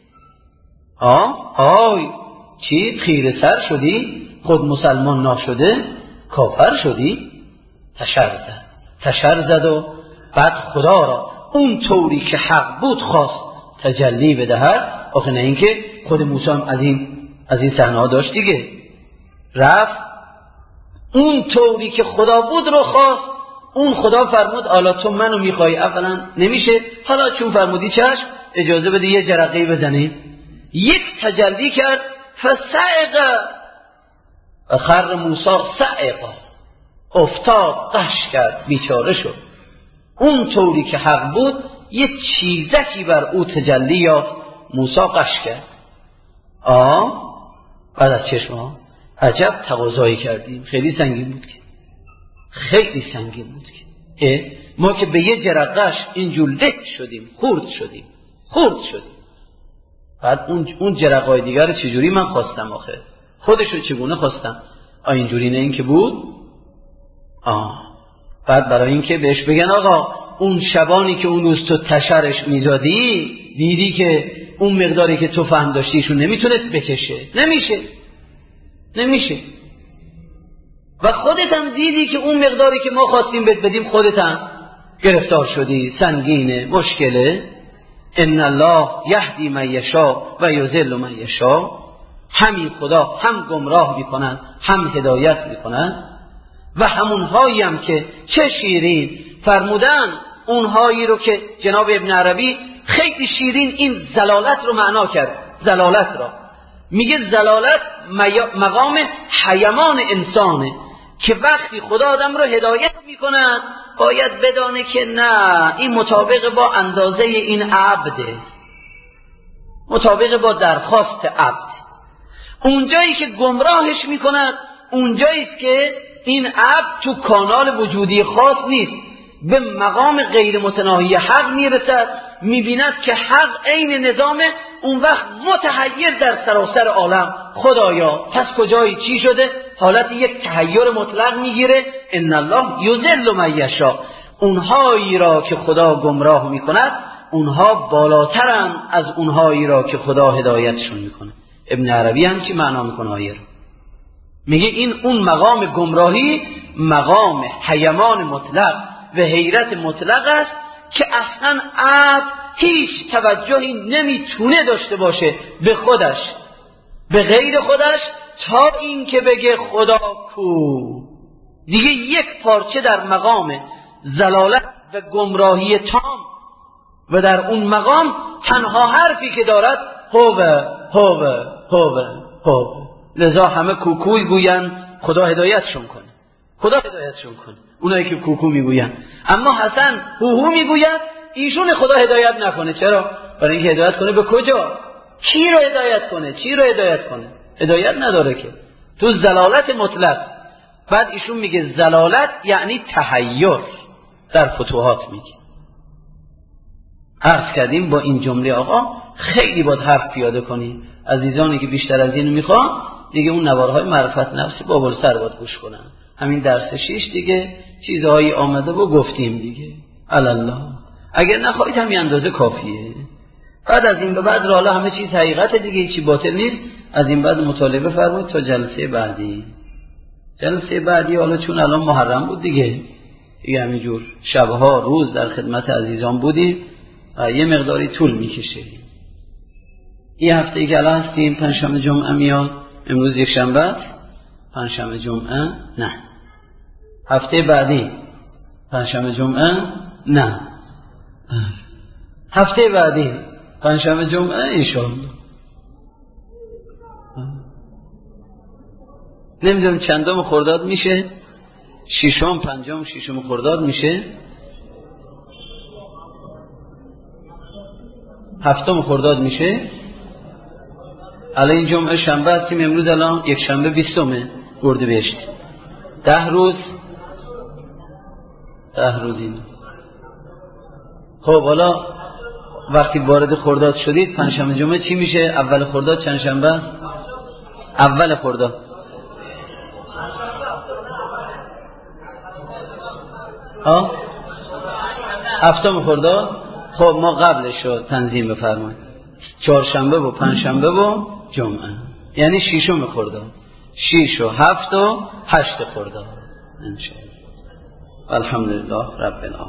Speaker 2: آه آی چی خیره سر شدی، خود مسلمان ناشده کافر شدی؟ تشر زد تشر زد و بعد خدا را اون طوری که حق بود خواست تجلی بدهد. آخه نه اینکه خود موسی هم از این از این صحنه ها داشت دیگه، رفت اون طوری که خدا بود رو خواست، اون خدا فرمود حالا تو منو میخوای، اولا نمیشه، حالا چون فرمودی چشم اجازه بده یه جرقه‌ای بزنیم. یک تجلی کرد فسعق و خر موسی سعقا، افتاد قش کرد بیچاره شد. اون طوری که حق بود یک چیزکی بر او تجلی یافت، موسی قش کرد. آه بعد از چشم ها عجب تقاضایی کردیم، خیلی سنگین بود که خیلی سنگین بود که ما که به یه جرقش اینجور لک شدیم، خورد شدیم خورد شدیم. بعد اون اون جرقای دیگر چجوری من خواستم آخه، خودشو چگونه خواستم؟ آ اینجوری نه این که بود. آه بعد برای این که بهش بگن آقا اون شبانی که اون روز تو تشرش میزادی دیدی که اون مقداری که تو فهم داشتیشون نمیتونست بکشه، نمیشه نمیشه و خودت هم دیدی که اون مقداری که ما خواستیم بهت بدیم خودت هم گرفتار شدی، سنگینه، مشکله. ان الله یهدی من یشاء و یضل من یشاء، همین خدا هم گمراه میکنن هم هدایت میکنن. و همونهایی هم که چه شیرین فرمودن، اونهایی رو که جناب ابن عربی خیلی شیرین این زلالت رو معنا کرد. زلالت را میگه زلالت مقام حیمان انسانه که وقتی خدا آدم رو هدایت میکنه باید بدانه که نه این مطابق با اندازه این عبده، مطابق با درخواست عبد. اونجایی که گمراهش میکند اونجاییست که این عبد تو کانال وجودی خاص نیست، به مقام غیر متناهی حق میرسد، میبیند که حق عین نظامه، اون وقت متحیر در سراسر عالم. خدایا پس کجایی چی شده؟ حالت یک تحیر مطلق میگیره. ان الله یضل من یشاء، اونهایی را که خدا گمراه میکند اونها بالاترن از اونهایی را که خدا هدایتشون میکنه. ابن عربی هم چی معنا میکنه آیه رو؟ میگه این اون مقام گمراهی مقام حیمان مطلق و حیرت مطلق است که اصلا عبد هیچ توجهی نمیتونه داشته باشه به خودش به غیر خودش تا این که بگه خدا کو. دیگه یک پارچه در مقام ضلالت و گمراهی تام و در اون مقام تنها حرفی که دارد هوه هوه هوه هوه. لذا همه کوکوی گوین خدا هدایتشون کنه، خدا هدایتشون کنه. اونایی که کوکو میگوین. اما حسن هوهو میگوید ایشون خدا هدایت نکنه. چرا؟ برای اینکه هدایت کنه به کجا؟ کی رو هدایت کنه؟ چی رو هدایت کنه؟ هدایت نداره که، تو ضلالت مطلق. بعد ایشون میگه ضلالت یعنی تحیر. در فتوحات میگه. عرض کردیم با این جمله آقا خیلی باید حرف پیاده کنیم. عزیزانی که بیشتر از اینو میخوان دیگه اون نوارهای معرفت نفس بابل سر باید گوش کنن. همین درس شیش دیگه چیزهایی آمده و گفتیم دیگه. الله اگر نخواهید همین اندازه کافیه. بعد از این به بعد حالا همه چیز حقیقت دیگه، هیچی باطل نیست. از این بعد مطالبه فرمایید تا جلسه بعدی. جلسه بعدی حالا چون الان محرم بود دیگه دیگه همینجور شبها روز در خدمت عزیزان بودیم و یه مقداری طول میکشه. یه هفته ای که الان هستیم پنجشنبه جمعه میاد. امروز یک شنبه است، پنجشنبه جمعه نه. هفته بعدی پنجشنبه جمعه نه. هفته بعدی پنجشنبه جمعه انشاءالله. نمیدونم چندم خرداد میشه، ششم پنجم ششم خرداد میشه، هفتم خرداد میشه. الان این جمعه شنبه هستیم، امروز الان یک شنبه بیستمه اردیبهشت. ده روز ده روز این. خب حالا وقتی وارد خرداد شدید پنجشنبه جمعه چی میشه؟ اول خرداد چند شنبه؟ اول خرداد ها؟ هفتم خرداد. خب ما قبلش رو تنظیم بفرمایید. چهارشنبه و پنجشنبه و جمعه، یعنی ششم خرداد. شش و هفت و هشت خرداد انشاءالله. الحمدلله رب العالمین.